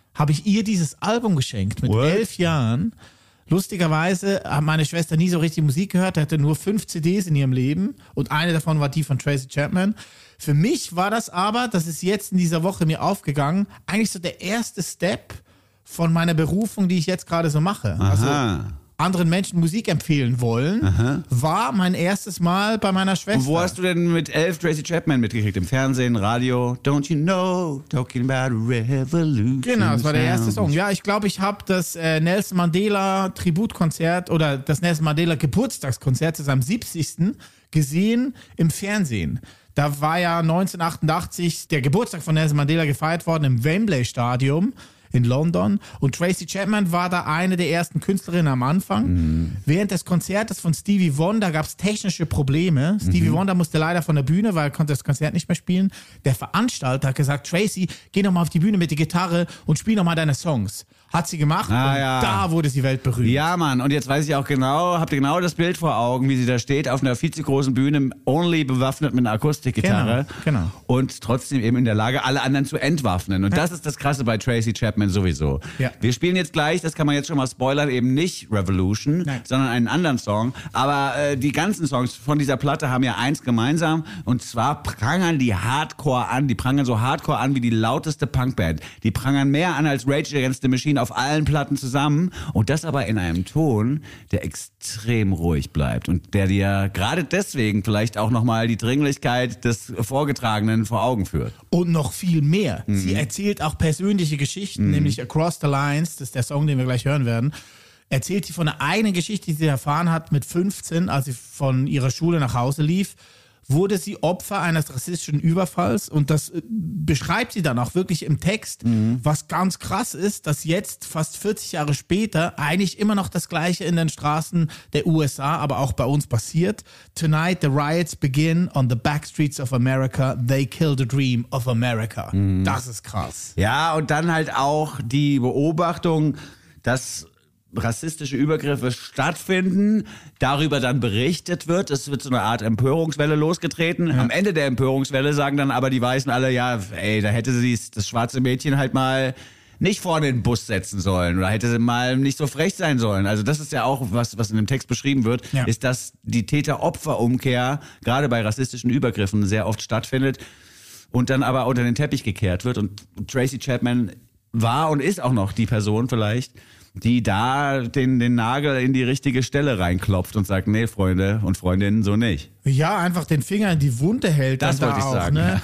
habe ich ihr dieses Album geschenkt mit What? elf Jahren. Lustigerweise hat meine Schwester nie so richtig Musik gehört, hatte nur fünf C Ds in ihrem Leben und eine davon war die von Tracy Chapman. Für mich war das aber, das ist jetzt in dieser Woche mir aufgegangen, eigentlich so der erste Step von meiner Berufung, die ich jetzt gerade so mache. Aha. Also anderen Menschen Musik empfehlen wollen, Aha. war mein erstes Mal bei meiner Schwester. Und wo hast du denn mit elf Tracy Chapman mitgekriegt? Im Fernsehen, Radio? Don't you know, talking about revolution. Genau, das war der erste sound. Song. Ja, ich glaube, ich habe das äh, Nelson Mandela Tributkonzert oder das Nelson Mandela Geburtstagskonzert zu seinem siebzigsten gesehen im Fernsehen. Da war ja neunzehnhundertachtundachtzig der Geburtstag von Nelson Mandela gefeiert worden im Wembley Stadium in London und Tracy Chapman war da eine der ersten Künstlerinnen am Anfang. Mhm. Während des Konzertes von Stevie Wonder gab es technische Probleme. Stevie mhm. Wonder musste leider von der Bühne, weil er konnte das Konzert nicht mehr spielen. Der Veranstalter hat gesagt, Tracy, geh noch mal auf die Bühne mit der Gitarre und spiel noch mal deine Songs. Hat sie gemacht Ah, und ja. da wurde sie weltberühmt. Ja, Mann, und jetzt weiß ich auch genau, habt ihr genau das Bild vor Augen, wie sie da steht, auf einer viel zu großen Bühne, only bewaffnet mit einer Akustikgitarre. Genau, genau. Und trotzdem eben in der Lage, alle anderen zu entwaffnen. Und das ist das Krasse bei Tracy Chapman sowieso. Ja. Wir spielen jetzt gleich, das kann man jetzt schon mal spoilern, eben nicht Revolution, Nein. sondern einen anderen Song. Aber äh, die ganzen Songs von dieser Platte haben ja eins gemeinsam, und zwar prangern die Hardcore an, die prangern so Hardcore an wie die lauteste Punkband. Die prangern mehr an als Rage Against the Machine auf allen Platten zusammen, und das aber in einem Ton, der extrem ruhig bleibt und der dir gerade deswegen vielleicht auch nochmal die Dringlichkeit des Vorgetragenen vor Augen führt. Und noch viel mehr. Mhm. Sie erzählt auch persönliche Geschichten, Mhm. nämlich Across the Lines, das ist der Song, den wir gleich hören werden. Erzählt sie von einer eigenen Geschichte, die sie erfahren hat mit fünfzehn, als sie von ihrer Schule nach Hause lief. Wurde sie Opfer eines rassistischen Überfalls, und das äh, beschreibt sie dann auch wirklich im Text, mhm. was ganz krass ist, dass jetzt, fast vierzig Jahre später, eigentlich immer noch das Gleiche in den Straßen der U S A, aber auch bei uns passiert. Tonight the riots begin on the backstreets of America. They kill the dream of America. Mhm. Das ist krass. Ja, und dann halt auch die Beobachtung, dass rassistische Übergriffe stattfinden, darüber dann berichtet wird, es wird so eine Art Empörungswelle losgetreten. Ja. Am Ende der Empörungswelle sagen dann aber die Weißen alle, ja, ey, da hätte sie das schwarze Mädchen halt mal nicht vorne in den Bus setzen sollen oder hätte sie mal nicht so frech sein sollen. Also das ist ja auch was, was in dem Text beschrieben wird, ja. ist, dass die Täter-Opfer-Umkehr gerade bei rassistischen Übergriffen sehr oft stattfindet und dann aber unter den Teppich gekehrt wird. Und Tracy Chapman war und ist auch noch die Person vielleicht, die da den, den Nagel in die richtige Stelle reinklopft und sagt, nee, Freunde und Freundinnen, so nicht. Ja, einfach den Finger in die Wunde hält. Das wollte da ich auch, sagen. Ne?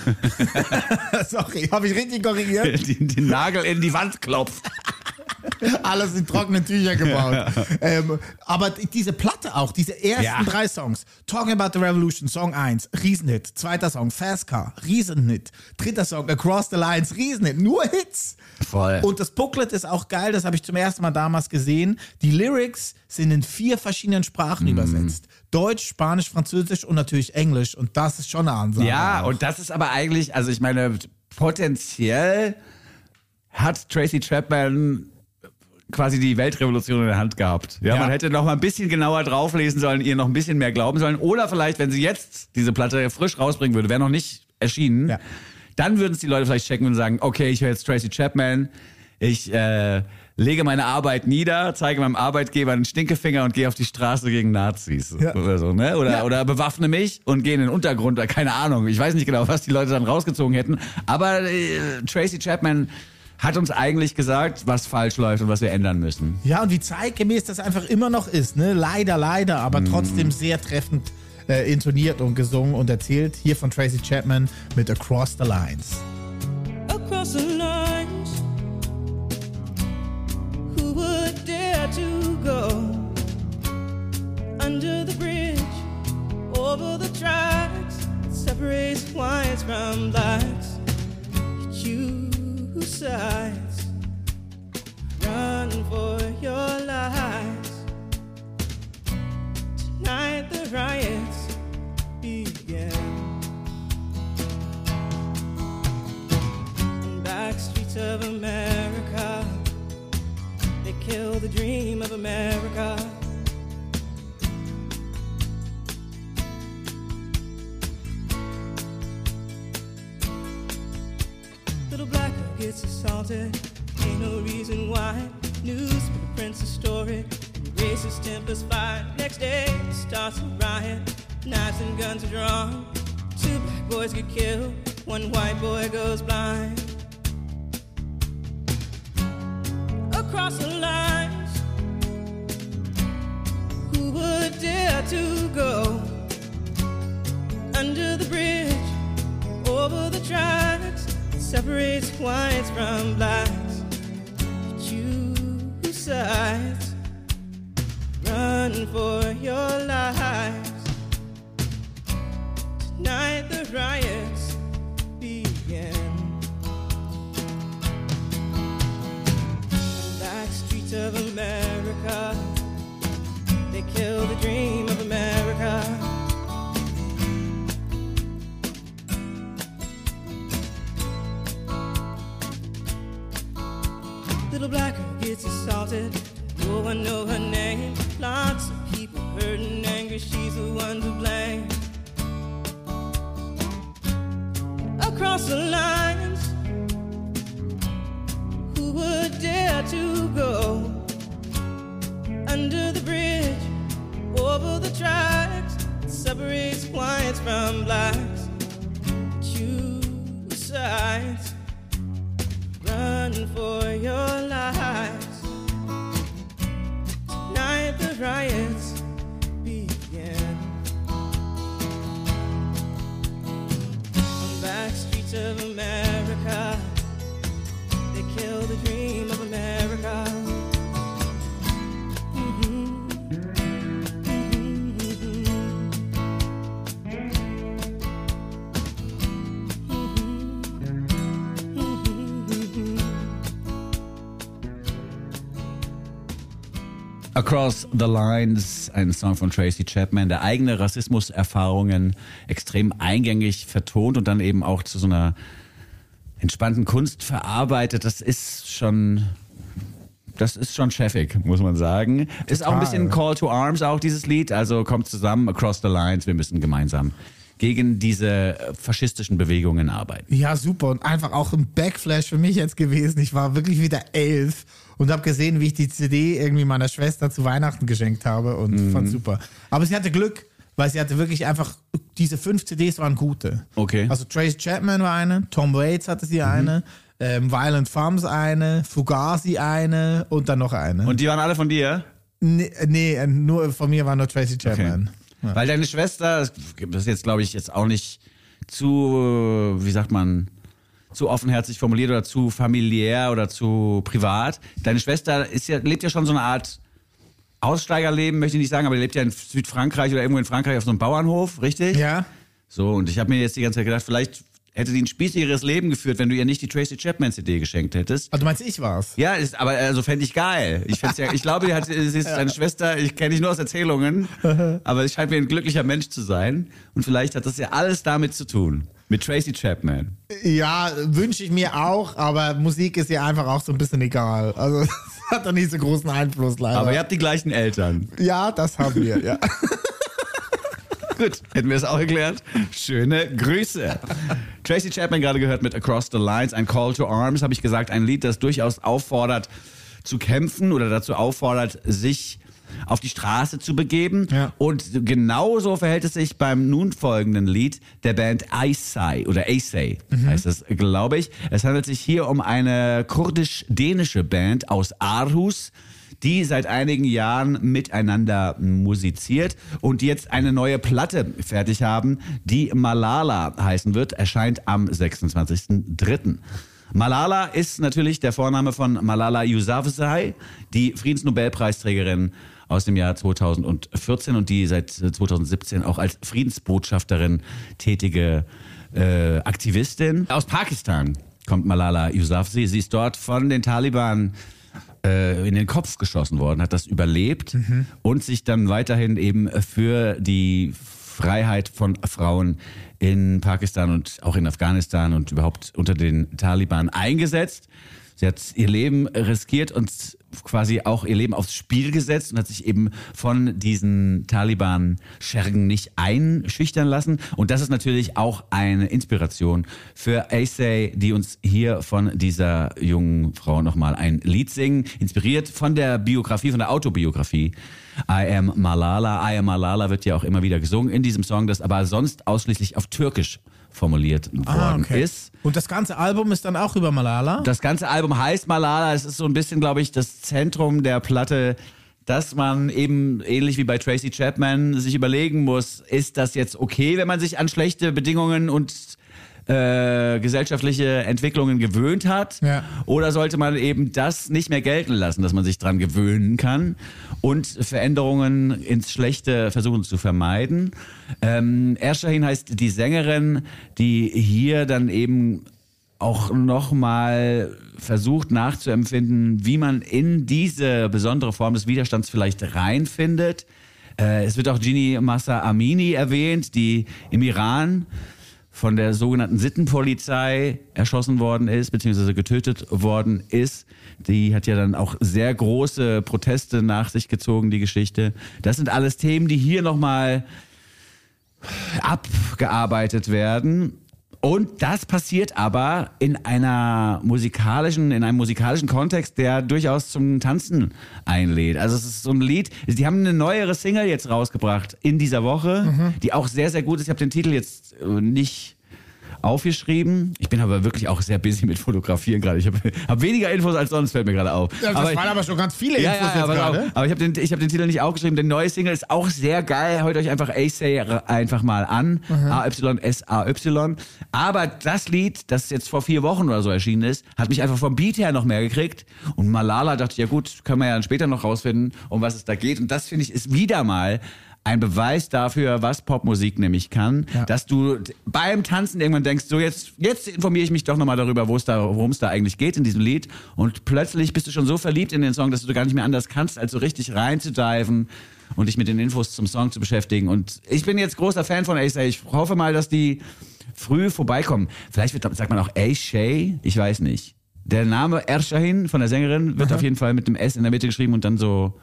Sorry, habe ich richtig korrigiert? Den, den Nagel in die Wand klopft. Alles in trockenen Tücher gebaut. Ja. Ähm, aber diese Platte auch, diese ersten ja. drei Songs. Talking About the Revolution, Song eins, Riesenhit. Zweiter Song, Fast Car, Riesenhit. Dritter Song, Across the Lines, Riesenhit. Nur Hits. Voll. Und das Booklet ist auch geil, das habe ich zum ersten Mal damals gesehen. Die Lyrics sind in vier verschiedenen Sprachen mm. übersetzt. Deutsch, Spanisch, Französisch und natürlich Englisch. Und das ist schon eine Ansage. Ja, auch. Und das ist aber eigentlich, also ich meine, potenziell hat Tracy Chapman quasi die Weltrevolution in der Hand gehabt. Ja, ja. Man hätte noch mal ein bisschen genauer drauflesen sollen, ihr noch ein bisschen mehr glauben sollen. Oder vielleicht, wenn sie jetzt diese Platte frisch rausbringen würde, wäre noch nicht erschienen, ja. dann würden es die Leute vielleicht checken und sagen, okay, ich höre jetzt Tracy Chapman, ich äh, lege meine Arbeit nieder, zeige meinem Arbeitgeber einen Stinkefinger und gehe auf die Straße gegen Nazis. Ja. Oder so, ne? Oder, ja. oder bewaffne mich und gehe in den Untergrund, oder keine Ahnung. Ich weiß nicht genau, was die Leute dann rausgezogen hätten. Aber äh, Tracy Chapman hat uns eigentlich gesagt, was falsch läuft und was wir ändern müssen. Ja, und wie zeitgemäß das einfach immer noch ist, ne? Leider, leider, aber mm. trotzdem sehr treffend äh, intoniert und gesungen und erzählt. Hier von Tracy Chapman mit Across the Lines. Across the lines, who would dare to go under the bridge, over the tracks, separates whites from blacks. You sides, run for your lives. Tonight the riots begin. In back streets of America, they kill the dream of America. Little black girl gets assaulted, ain't no reason why. Newspaper prints a story, racist tempers fire. Next day it starts a riot, knives and guns are drawn. Two black boys get killed, one white boy goes blind. Across the lines, who would dare to go under the bridge, over the tracks that separates whites from blacks? Choose sides, run for your lives. Tonight the riots begin. Back streets of America, they kill the dream of America. Little black girl gets assaulted, no one know her name. Lots of people hurt and angry, she's the one to blame. Across the lines, who would dare to go under the bridge, over the tracks that separates whites from blacks? Choose sides, run for your lives. Tonight the riots begin. On back streets of America, they kill the dream of America. Mm-hmm. Mm-hmm. Across the Lines, ein Song von Tracy Chapman, der eigene Rassismuserfahrungen extrem eingängig vertont und dann eben auch zu so einer entspannten Kunst verarbeitet. Das ist schon, das ist schon chefig, muss man sagen. Total. Ist auch ein bisschen Call to Arms auch dieses Lied, also kommt zusammen, Across the Lines, wir müssen gemeinsam gegen diese faschistischen Bewegungen arbeiten. Ja, super. Und einfach auch ein Backflash für mich jetzt gewesen. Ich war wirklich wieder elf und habe gesehen, wie ich die C D irgendwie meiner Schwester zu Weihnachten geschenkt habe und mhm. fand super. Aber sie hatte Glück, weil sie hatte wirklich einfach, diese fünf C Ds waren gute. Okay. Also Tracy Chapman war eine, Tom Waits hatte sie mhm. eine, ähm, Violent Femmes eine, Fugazi eine und dann noch eine. Und die waren alle von dir? Nee, nee nur von mir war nur Tracy Chapman. Okay. Ja. Weil deine Schwester, das ist jetzt glaube ich jetzt auch nicht zu, wie sagt man, zu offenherzig formuliert oder zu familiär oder zu privat. Deine Schwester ist ja, lebt ja schon so eine Art Aussteigerleben, möchte ich nicht sagen, aber die lebt ja in Südfrankreich oder irgendwo in Frankreich auf so einem Bauernhof, richtig? Ja. So, und ich habe mir jetzt die ganze Zeit gedacht, vielleicht hätte sie ein spießigeres Leben geführt, wenn du ihr nicht die Tracy Chapman C D geschenkt hättest. Also du meinst, ich war's? Ja, ist, aber also fände ich geil. Ich, ja, ich glaube, die hat, sie ist eine Schwester, ich kenne dich nur aus Erzählungen, aber es scheint mir ein glücklicher Mensch zu sein. Und vielleicht hat das ja alles damit zu tun. Mit Tracy Chapman. Ja, wünsche ich mir auch, aber Musik ist ja einfach auch so ein bisschen egal. Also das hat doch nicht so großen Einfluss leider. Aber ihr habt die gleichen Eltern. Ja, das haben wir, ja. Gut, hätten wir es auch erklärt. Schöne Grüße. Tracy Chapman gerade gehört mit Across the Lines, ein Call to Arms, habe ich gesagt, ein Lied, das durchaus auffordert zu kämpfen oder dazu auffordert, sich auf die Straße zu begeben. Ja. Und genauso verhält es sich beim nun folgenden Lied der Band Aysay oder Aysay mhm. heißt es, glaube ich. Es handelt sich hier um eine kurdisch-dänische Band aus Aarhus, die seit einigen Jahren miteinander musiziert und jetzt eine neue Platte fertig haben, die Malala heißen wird, erscheint am sechsundzwanzigsten dritten Malala ist natürlich der Vorname von Malala Yousafzai, die Friedensnobelpreisträgerin aus dem Jahr zweitausendvierzehn und die seit zweitausendsiebzehn auch als Friedensbotschafterin tätige äh, Aktivistin. Aus Pakistan kommt Malala Yousafzai. Sie ist dort von den Taliban in den Kopf geschossen worden, hat das überlebt mhm. und sich dann weiterhin eben für die Freiheit von Frauen in Pakistan und auch in Afghanistan und überhaupt unter den Taliban eingesetzt. Sie hat ihr Leben riskiert und quasi auch ihr Leben aufs Spiel gesetzt und hat sich eben von diesen Taliban-Schergen nicht einschüchtern lassen. Und das ist natürlich auch eine Inspiration für Aysay, die uns hier von dieser jungen Frau nochmal ein Lied singen. Inspiriert von der Biografie, von der Autobiografie. I am Malala. I am Malala wird ja auch immer wieder gesungen in diesem Song, das aber sonst ausschließlich auf Türkisch formuliert worden ah, okay. ist. Und das ganze Album ist dann auch über Malala? Das ganze Album heißt Malala. Es ist so ein bisschen, glaube ich, das Zentrum der Platte, dass man eben, ähnlich wie bei Tracy Chapman, sich überlegen muss, ist das jetzt okay, wenn man sich an schlechte Bedingungen und äh, gesellschaftliche Entwicklungen gewöhnt hat? Ja. Oder sollte man eben das nicht mehr gelten lassen, dass man sich dran gewöhnen kann und Veränderungen ins Schlechte versuchen zu vermeiden? Ähm, Erşahin heißt die Sängerin, die hier dann eben auch nochmal versucht nachzuempfinden, wie man in diese besondere Form des Widerstands vielleicht reinfindet. Äh, es wird auch Gini Mahsa Amini erwähnt, die im Iran von der sogenannten Sittenpolizei erschossen worden ist, beziehungsweise getötet worden ist. Die hat ja dann auch sehr große Proteste nach sich gezogen, die Geschichte. Das sind alles Themen, die hier nochmal abgearbeitet werden. Und das passiert aber in einer musikalischen, in einem musikalischen Kontext, der durchaus zum Tanzen einlädt. Also es ist so ein Lied, die haben eine neuere Single jetzt rausgebracht in dieser Woche, mhm. die auch sehr, sehr gut ist. Ich habe den Titel jetzt nicht aufgeschrieben. Ich bin aber wirklich auch sehr busy mit Fotografieren gerade. Ich habe hab weniger Infos als sonst, fällt mir gerade auf. Ja, das aber waren ich, aber schon ganz viele ja, Infos ja, jetzt aber gerade. Auch, aber ich habe den, ich hab den Titel nicht aufgeschrieben. Der neue Single ist auch sehr geil. Hört euch einfach Aysay einfach mal an. Mhm. A Y S A Y. Aber das Lied, das jetzt vor vier Wochen oder so erschienen ist, hat mich einfach vom Beat her noch mehr gekriegt. Und Malala dachte ich, ja gut, können wir ja dann später noch rausfinden, um was es da geht. Und das, finde ich, ist wieder mal ein Beweis dafür, was Popmusik nämlich kann, ja. Dass du beim Tanzen irgendwann denkst, so jetzt, jetzt informiere ich mich doch nochmal darüber, wo es da, worum es da eigentlich geht in diesem Lied. Und plötzlich bist du schon so verliebt in den Song, dass du gar nicht mehr anders kannst, als so richtig reinzudiven und dich mit den Infos zum Song zu beschäftigen. Und ich bin jetzt großer Fan von Aysay. Ich hoffe mal, dass die früh vorbeikommen. Vielleicht wird, sagt man auch Aysay, ich weiß nicht. Der Name Erşahin von der Sängerin wird Aha. auf jeden Fall mit dem S in der Mitte geschrieben und dann so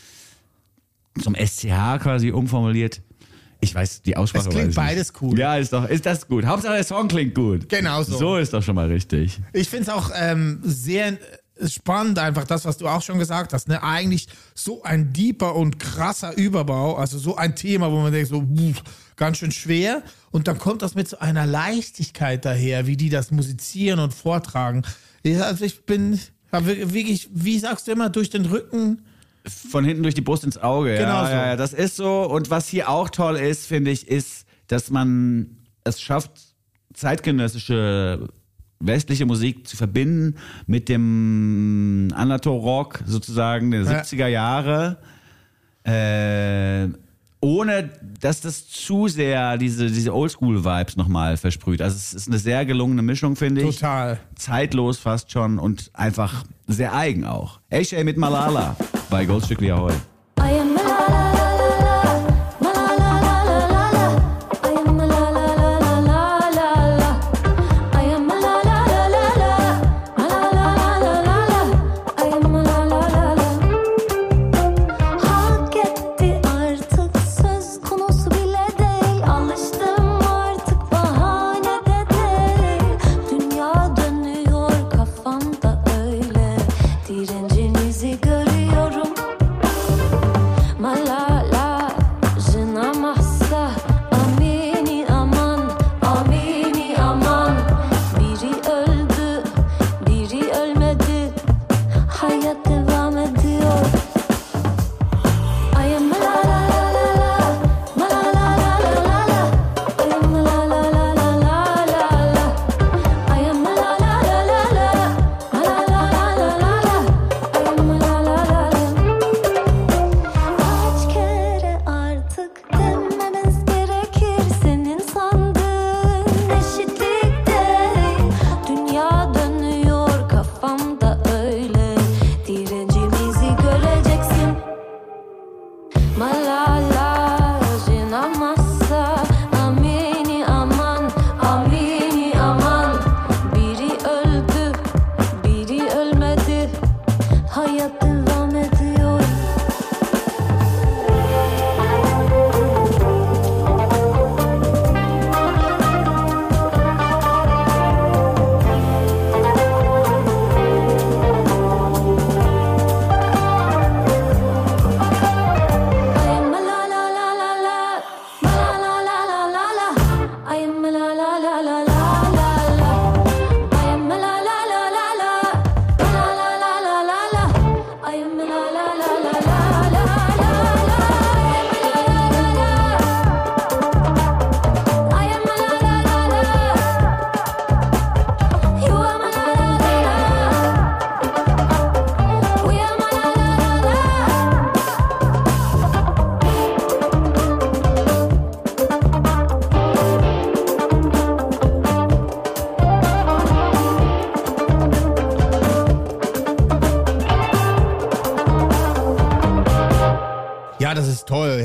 zum S C H quasi umformuliert. Ich weiß, die Aussprache. Es klingt beides cool. Ja, ist doch, ist das gut. Hauptsache der Song klingt gut. Genau so. So ist doch schon mal richtig. Ich finde es auch ähm, sehr spannend, einfach das, was du auch schon gesagt hast. Ne? Eigentlich so ein deeper und krasser Überbau, also so ein Thema, wo man denkt, so pff, ganz schön schwer. Und dann kommt das mit so einer Leichtigkeit daher, wie die das musizieren und vortragen. Also ich bin wirklich, wie sagst du immer, durch den Rücken. Von hinten durch die Brust ins Auge. Genau ja, so. ja, ja, das ist so. Und was hier auch toll ist, finde ich, ist, dass man es schafft, zeitgenössische westliche Musik zu verbinden mit dem Anatol-Rock sozusagen der ja. siebziger Jahre. Äh, ohne, dass das zu sehr diese, diese Oldschool-Vibes nochmal versprüht. Also es ist eine sehr gelungene Mischung, finde ich. Total. Zeitlos fast schon und einfach sehr eigen auch. Aysay mit Malala bei Goldstückli Ahoi. I am Malala, Malala, Malala, I am Malala, Malala, I am Malala, Malala, I am Malala. Hak etti artık söz konusu bile değil. Alıştım artık bahane de değil. Dünya dönüyor kafamda öyle. Direncinizi görüyorum.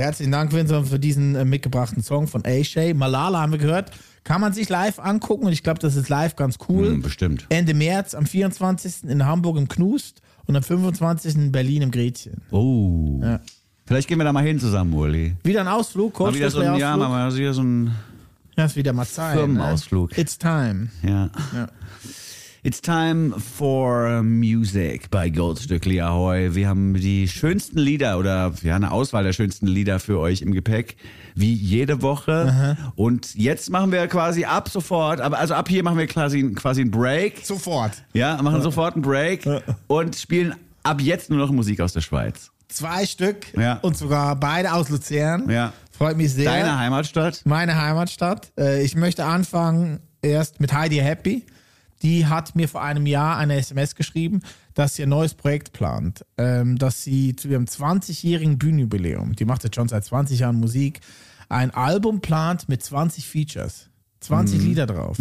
herzlichen Dank, Vincent, für diesen äh, mitgebrachten Song von A-Shay. Malala haben wir gehört. Kann man sich live angucken und ich glaube, das ist live ganz cool. Hm, bestimmt. Ende März, am vierundzwanzigsten in Hamburg im Knust und am fünfundzwanzigsten in Berlin im Gretchen. Oh. Ja. Vielleicht gehen wir da mal hin zusammen, Uli. Wieder ein Ausflug, Mal wieder so ein, ja, mal, mal wieder so ein Ja, ist wieder mal Zeit. Firmenausflug. Ne? It's time. Ja. Ja. It's time for music bei Goldstückli Ahoy. Wir haben die schönsten Lieder oder ja, eine Auswahl der schönsten Lieder für euch im Gepäck, wie jede Woche. Aha. Und jetzt machen wir quasi ab sofort, aber also ab hier machen wir quasi, quasi einen Break. Sofort. Ja, machen sofort einen Break und spielen ab jetzt nur noch Musik aus der Schweiz. Zwei Stück Ja. und sogar beide aus Luzern. Ja. Freut mich sehr. Deine Heimatstadt? Meine Heimatstadt. Äh, Ich möchte anfangen erst mit Heidi Happy. Die hat mir vor einem Jahr eine S M S geschrieben, dass sie ein neues Projekt plant. Ähm, Dass sie zu ihrem zwanzigjährigen Bühnenjubiläum, die macht jetzt schon seit zwanzig Jahren Musik, ein Album plant mit zwanzig Features. zwanzig Lieder drauf.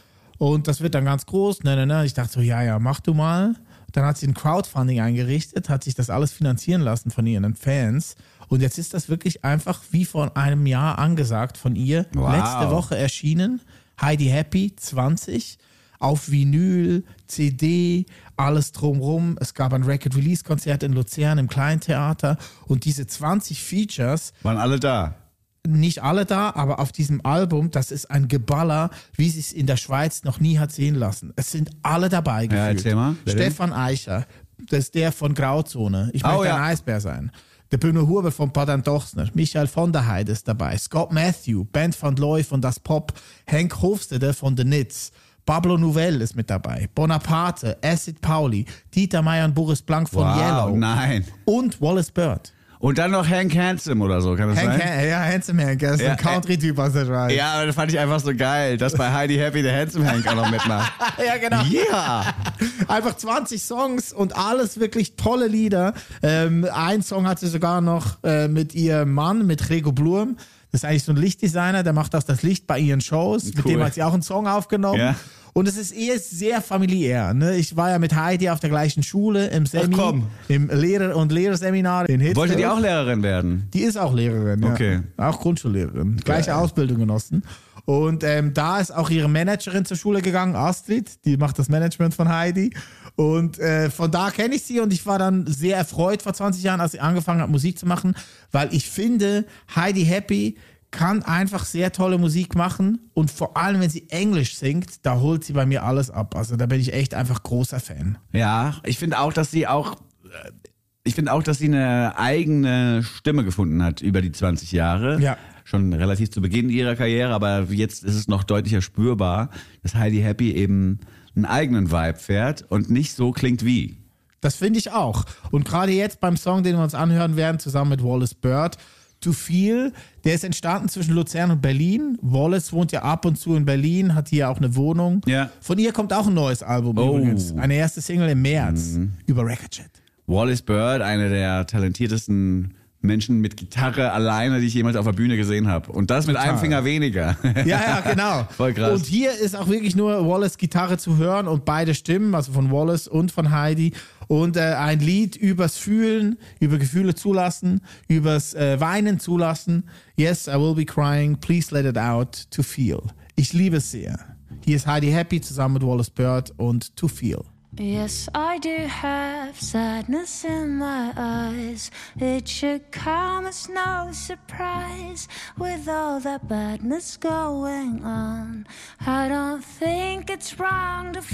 Und das wird dann ganz groß. Ne, ne, ne. Ich dachte so, ja, ja, mach du mal. Dann hat sie ein Crowdfunding eingerichtet, hat sich das alles finanzieren lassen von ihren Fans. Und jetzt ist das wirklich einfach wie vor einem Jahr angesagt von ihr. Wow. Letzte Woche erschienen. Heidi Happy zwanzig. Auf Vinyl, C D, alles drumrum. Es gab ein Record-Release-Konzert in Luzern im Kleintheater. Und diese zwanzig Features, Waren alle da? nicht alle da, aber auf diesem Album, das ist ein Geballer, wie sie es in der Schweiz noch nie hat sehen lassen. Es sind alle dabei gefühlt. Ja, erzähl mal. Wer denn? Stefan Eicher, das ist der von Grauzone. Ich Oh, möchte ja. ein Eisbär sein. Der Bruno Huber von Padan Dochsner, Michael von der Heide ist dabei, Scott Matthew, Bent van Looy von Das Pop, Henk Hofstede von The Nits, Pablo Nouvelle ist mit dabei, Bonaparte, Acid Pauli, Dieter Meier und Boris Blank von Wow, Yellow nein. und Wallace Bird. Und dann noch Hank Handsome oder so, kann das Hank, sein? Han- ja, Handsome Hank, er ist Ja, ein Country-Typ aus der Schweiz. Ja, aber das fand ich einfach so geil, dass bei Heidi Happy der Handsome Hank auch noch mitmacht. Ja, genau. Ja! Einfach zwanzig Songs und alles wirklich tolle Lieder. Ähm, ein Song hat sie sogar noch äh, mit ihrem Mann, mit Rego Blum. Das ist eigentlich so ein Lichtdesigner, der macht auch das Licht bei ihren Shows. Mit Cool. dem hat sie auch einen Song aufgenommen. Ja. Und es ist eher sehr familiär. Ne? Ich war ja mit Heidi auf der gleichen Schule im Semi, Ach, komm. im Lehrer- und Lehrerseminar in Hitzfeld. Wollte die auch Lehrerin werden? Die ist auch Lehrerin, ja. Okay. Auch Grundschullehrerin. Gleiche Ausbildung genossen. Und ähm, da ist auch ihre Managerin zur Schule gegangen, Astrid. Die macht das Management von Heidi. Und äh, von da kenne ich sie und ich war dann sehr erfreut vor zwanzig Jahren, als sie angefangen hat, Musik zu machen, weil ich finde, Heidi Happy kann einfach sehr tolle Musik machen und vor allem, wenn sie Englisch singt, da holt sie bei mir alles ab. Also da bin ich echt einfach großer Fan. Ja, ich finde auch, dass sie auch, äh, ich finde auch, dass sie eine eigene Stimme gefunden hat über die zwanzig Jahre. Ja. Schon relativ zu Beginn ihrer Karriere, aber jetzt ist es noch deutlicher spürbar, dass Heidi Happy eben einen eigenen Vibe fährt und nicht so klingt wie. Das finde ich auch. Und gerade jetzt beim Song, den wir uns anhören werden, zusammen mit Wallace Bird, To Feel, der ist entstanden zwischen Luzern und Berlin. Wallace wohnt ja ab und zu in Berlin, hat hier auch eine Wohnung. Ja. Von ihr kommt auch ein neues Album Oh. übrigens. Eine erste Single im März über Recordjet. Wallace Bird, einer der talentiertesten Menschen mit Gitarre alleine, die ich jemals auf der Bühne gesehen habe. Und das mit Total. einem Finger weniger. Ja, ja, genau. Voll krass. Und hier ist auch wirklich nur Wallace Gitarre zu hören und beide Stimmen, also von Wallace und von Heidi. Und äh, ein Lied übers Fühlen, über Gefühle zulassen, übers äh, Weinen zulassen. Yes, I will be crying, please let it out, to feel. Ich liebe es sehr. Hier ist Heidi Happy zusammen mit Wallace Bird und To Feel. Yes, I do have sadness in my eyes. It should come as no surprise with all that badness going on. I don't think it's wrong to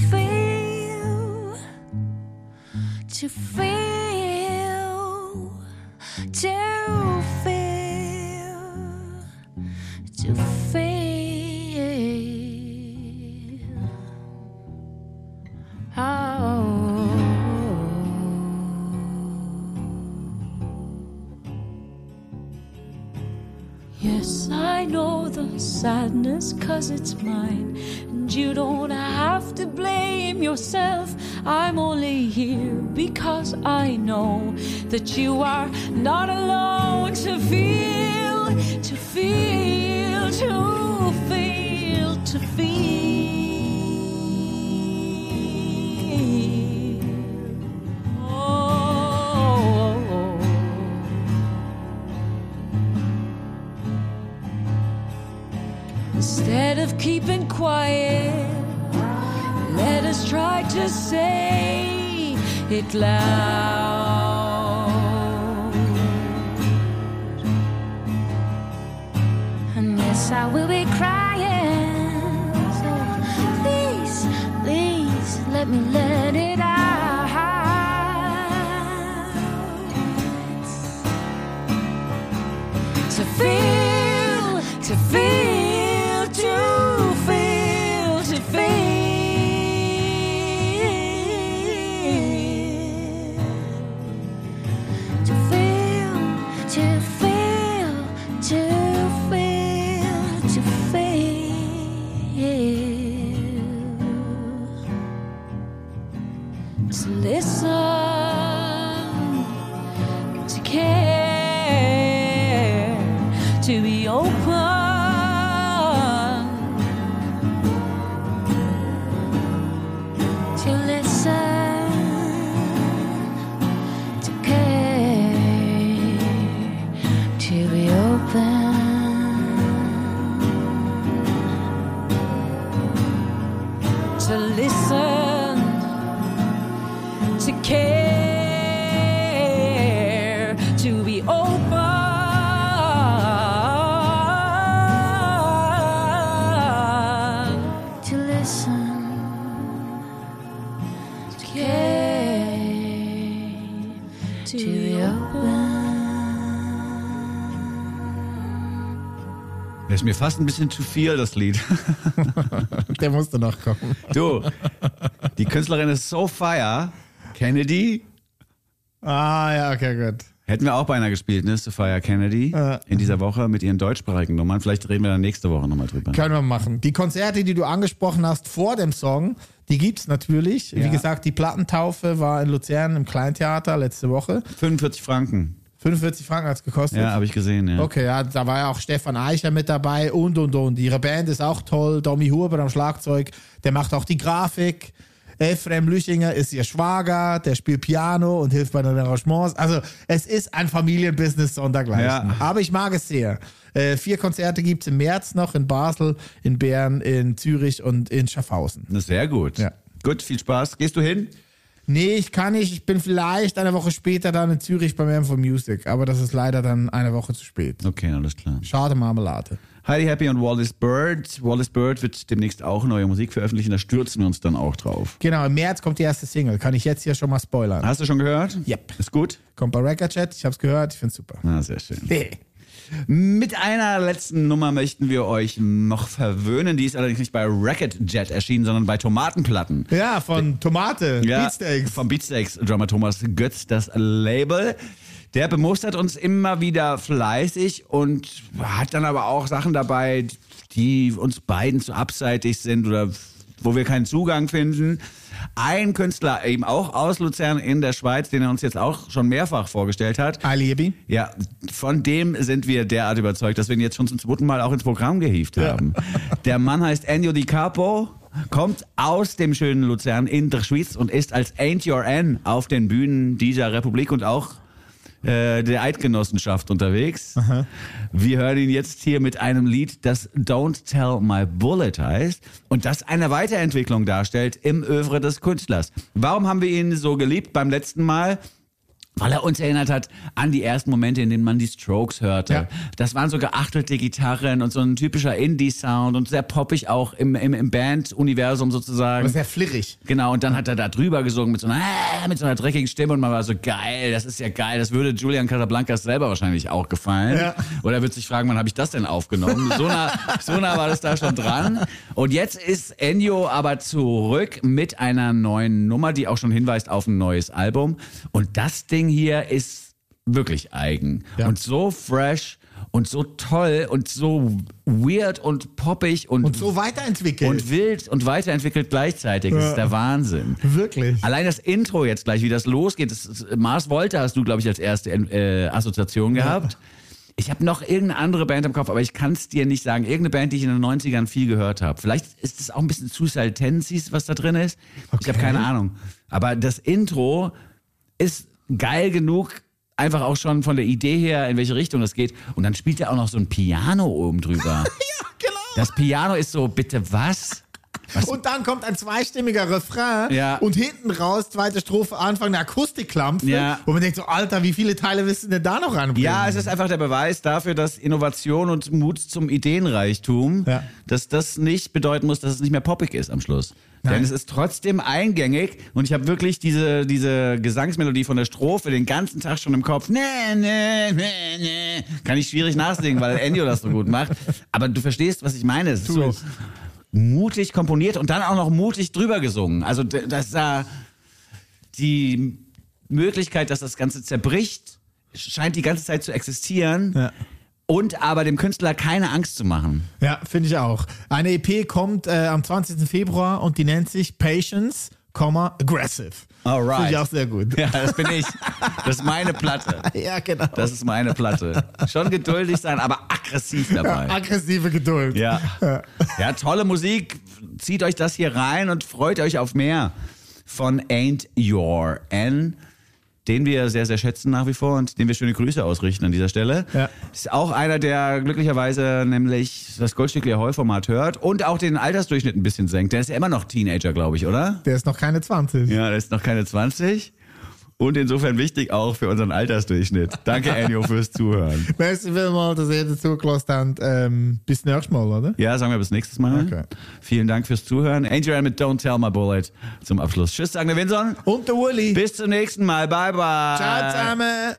feel, to feel, to feel, to feel. Oh. Yes, I know the sadness 'cause it's mine, and you don't have to blame yourself. I'm only here because I know that you are not alone to feel, to feel, to feel, to feel. quiet. Let us try to say it loud. And yes, I will be crying. So please, please let me let it out. To feel, to feel, to feel, to feel, to feel, to feel, to feel, to feel, to listen, to care, to be open, to listen, to care, to be open, to listen, to care, to be open. To listen, to care, to be open. Das ist mir fast ein bisschen zu viel, das Lied. Der musste noch kommen. Du, die Künstlerin ist so fire. Kennedy. Ah, ja, okay, gut. Hätten wir auch beinahe gespielt, ne? Sophia Kennedy. Ja. In dieser Woche mit ihren deutschsprachigen Nummern. Vielleicht reden wir dann nächste Woche nochmal drüber. Können wir machen. Die Konzerte, die du angesprochen hast vor dem Song, die gibt's natürlich. Ja. Wie gesagt, die Plattentaufe war in Luzern im Kleintheater letzte Woche. fünfundvierzig Franken. fünfundvierzig Franken hat's gekostet. Ja, habe ich gesehen, ja. Okay, ja, da war ja auch Stefan Eicher mit dabei und, und, und. Ihre Band ist auch toll. Domi Huber am Schlagzeug, der macht auch die Grafik. Ephraim Lüchinger ist ihr Schwager, der spielt Piano und hilft bei den Arrangements. Also es ist ein Familienbusiness sondergleichen. Ja. Aber ich mag es sehr. Äh, vier Konzerte gibt es im März noch in Basel, in Bern, in Zürich und in Schaffhausen. Das ist sehr gut. Ja. Gut, viel Spaß. Gehst du hin? Nee, ich kann nicht. Ich bin vielleicht eine Woche später dann in Zürich beim M vier Music. Aber das ist leider dann eine Woche zu spät. Okay, alles klar. Schade Marmelade. Heidi Happy und Wallace Bird. Wallace Bird wird demnächst auch neue Musik veröffentlichen. Da stürzen wir uns dann auch drauf. Genau, im März kommt die erste Single. Kann ich jetzt hier schon mal spoilern. Hast du schon gehört? Yep. Ist gut? Kommt bei Record Chat. Ich hab's gehört. Ich find's super. Na, sehr schön. Hey. Mit einer letzten Nummer möchten wir euch noch verwöhnen. Die ist allerdings nicht bei Racket Jet erschienen, sondern bei Tomatenplatten. Ja, von Tomate, Ja, Beatsteaks. Vom Beatsteaks, Drummer Thomas Götz, das Label. Der bemustert uns immer wieder fleißig und hat dann aber auch Sachen dabei, die uns beiden zu abseitig sind oder wo wir keinen Zugang finden. Ein Künstler, eben auch aus Luzern in der Schweiz, den er uns jetzt auch schon mehrfach vorgestellt hat. Ali Ebi. Ja, von dem sind wir derart überzeugt, dass wir ihn jetzt schon zum zweiten Mal auch ins Programm gehievt haben. Ja. Der Mann heißt Ennio Di Capo, kommt aus dem schönen Luzern in der Schweiz und ist als Ain't Your N auf den Bühnen dieser Republik und auch äh, der Eidgenossenschaft unterwegs. Aha. Wir hören ihn jetzt hier mit einem Lied, das Don't Tell My Bullet heißt und das eine Weiterentwicklung darstellt im Œuvre des Künstlers. Warum haben wir ihn so geliebt beim letzten Mal? Weil er uns erinnert hat an die ersten Momente, in denen man die Strokes hörte. Ja. Das waren so geachtelte Gitarren und so ein typischer Indie-Sound und sehr poppig auch im, im, im Band-Universum sozusagen. Aber sehr flirrig. Genau, und dann hat er da drüber gesungen mit so einer, äh, mit so einer dreckigen Stimme und man war so, geil, das ist ja geil, das würde Julian Casablancas selber wahrscheinlich auch gefallen. Ja. Oder er wird sich fragen, wann habe ich das denn aufgenommen? So nah, so nah war das da schon dran. Und jetzt ist Ennio aber zurück mit einer neuen Nummer, die auch schon hinweist auf ein neues Album. Und das Ding hier ist wirklich eigen ja. und so fresh und so toll und so weird und poppig und, und so weiterentwickelt und wild und weiterentwickelt gleichzeitig. Das ja. ist der Wahnsinn. Wirklich. Allein das Intro jetzt gleich, wie das losgeht. Das ist, Mars Volta hast du, glaube ich, als erste äh, Assoziation gehabt. Ja. Ich habe noch irgendeine andere Band im Kopf, aber ich kann es dir nicht sagen. Irgendeine Band, die ich in den neunzigern viel gehört habe. Vielleicht ist es auch ein bisschen Suicidal Tendencies, was da drin ist. Okay. Ich habe keine Ahnung. Aber das Intro ist geil genug, einfach auch schon von der Idee her, in welche Richtung das geht. Und dann spielt er auch noch so ein Piano oben drüber. Ja, genau. Das Piano ist so, bitte was? Was? Und dann kommt ein zweistimmiger Refrain Ja. und hinten raus, zweite Strophe, Anfang eine Akustikklampfe, Ja. wo man denkt so, Alter, wie viele Teile willst du denn da noch anbringen? Ja, es ist einfach der Beweis dafür, dass Innovation und Mut zum Ideenreichtum, Ja. dass das nicht bedeuten muss, dass es nicht mehr poppig ist am Schluss. Nein. Denn es ist trotzdem eingängig und ich habe wirklich diese, diese Gesangsmelodie von der Strophe den ganzen Tag schon im Kopf. Nee, nee, nee, nee. Kann ich schwierig nachsingen, weil Ennio das so gut macht. Aber du verstehst, was ich meine. Es ist Tu so es. mutig komponiert und dann auch noch mutig drüber gesungen. Also d- das da die Möglichkeit, dass das Ganze zerbricht, scheint die ganze Zeit zu existieren. Ja. Und aber dem Künstler keine Angst zu machen. Ja, finde ich auch. Eine E P kommt äh, am zwanzigsten Februar und die nennt sich Patience, Aggressive. Alright. Finde ich auch sehr gut. Ja, das bin ich. Das ist meine Platte. Ja, genau. Das ist meine Platte. Schon geduldig sein, aber aggressiv dabei. Aggressive Geduld. Ja. Ja, tolle Musik. Zieht euch das hier rein und freut euch auf mehr von Ain't Your N, den wir sehr, sehr schätzen nach wie vor und den wir schöne Grüße ausrichten an dieser Stelle. Ja. Ist auch einer, der glücklicherweise nämlich das Goldstückli Ahoi-Format hört und auch den Altersdurchschnitt ein bisschen senkt. Der ist ja immer noch Teenager, glaube ich, oder? Der ist noch keine zwanzig. Ja, der ist noch keine zwanzig. Und insofern wichtig auch für unseren Altersdurchschnitt. Danke, Ennio, fürs Zuhören. Merci vielmals, dass ihr zugelassen habt. Ähm, bis nächstes Mal, oder? Ja, sagen wir bis nächstes Mal. Okay. Vielen Dank fürs Zuhören. Angel mit Don't Tell My Bullet zum Abschluss. Tschüss, sagen wir Winson. Und der Uli. Bis zum nächsten Mal. Bye, bye. Ciao zusammen.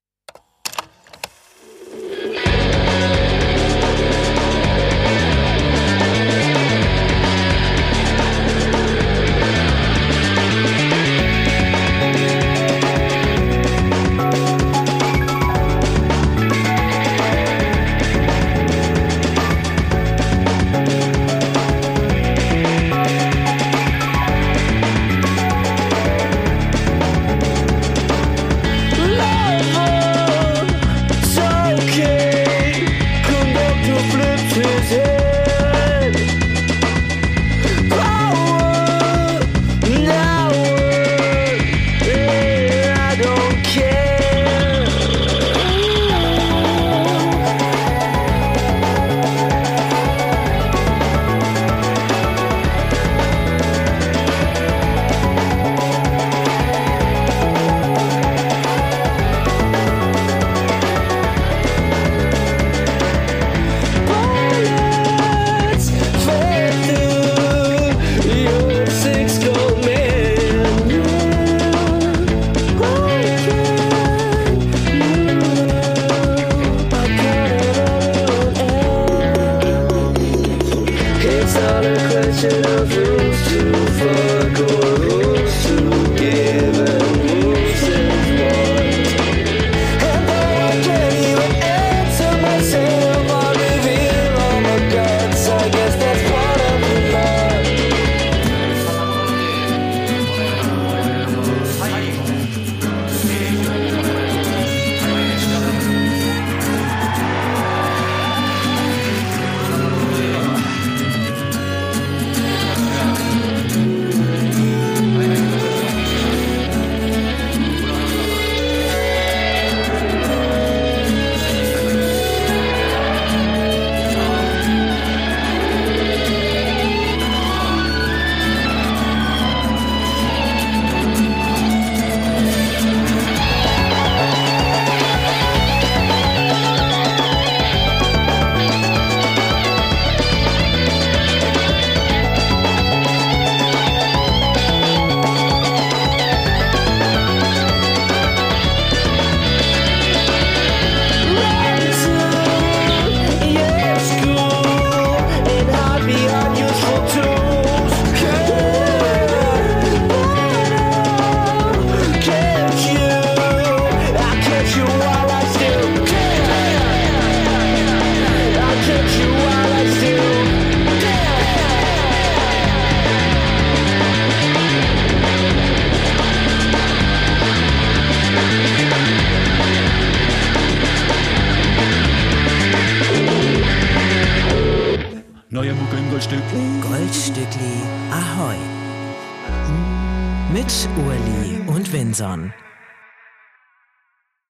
Neue Mucke im Goldstückli. Goldstückli Ahoi. Mit Urli und Vinson.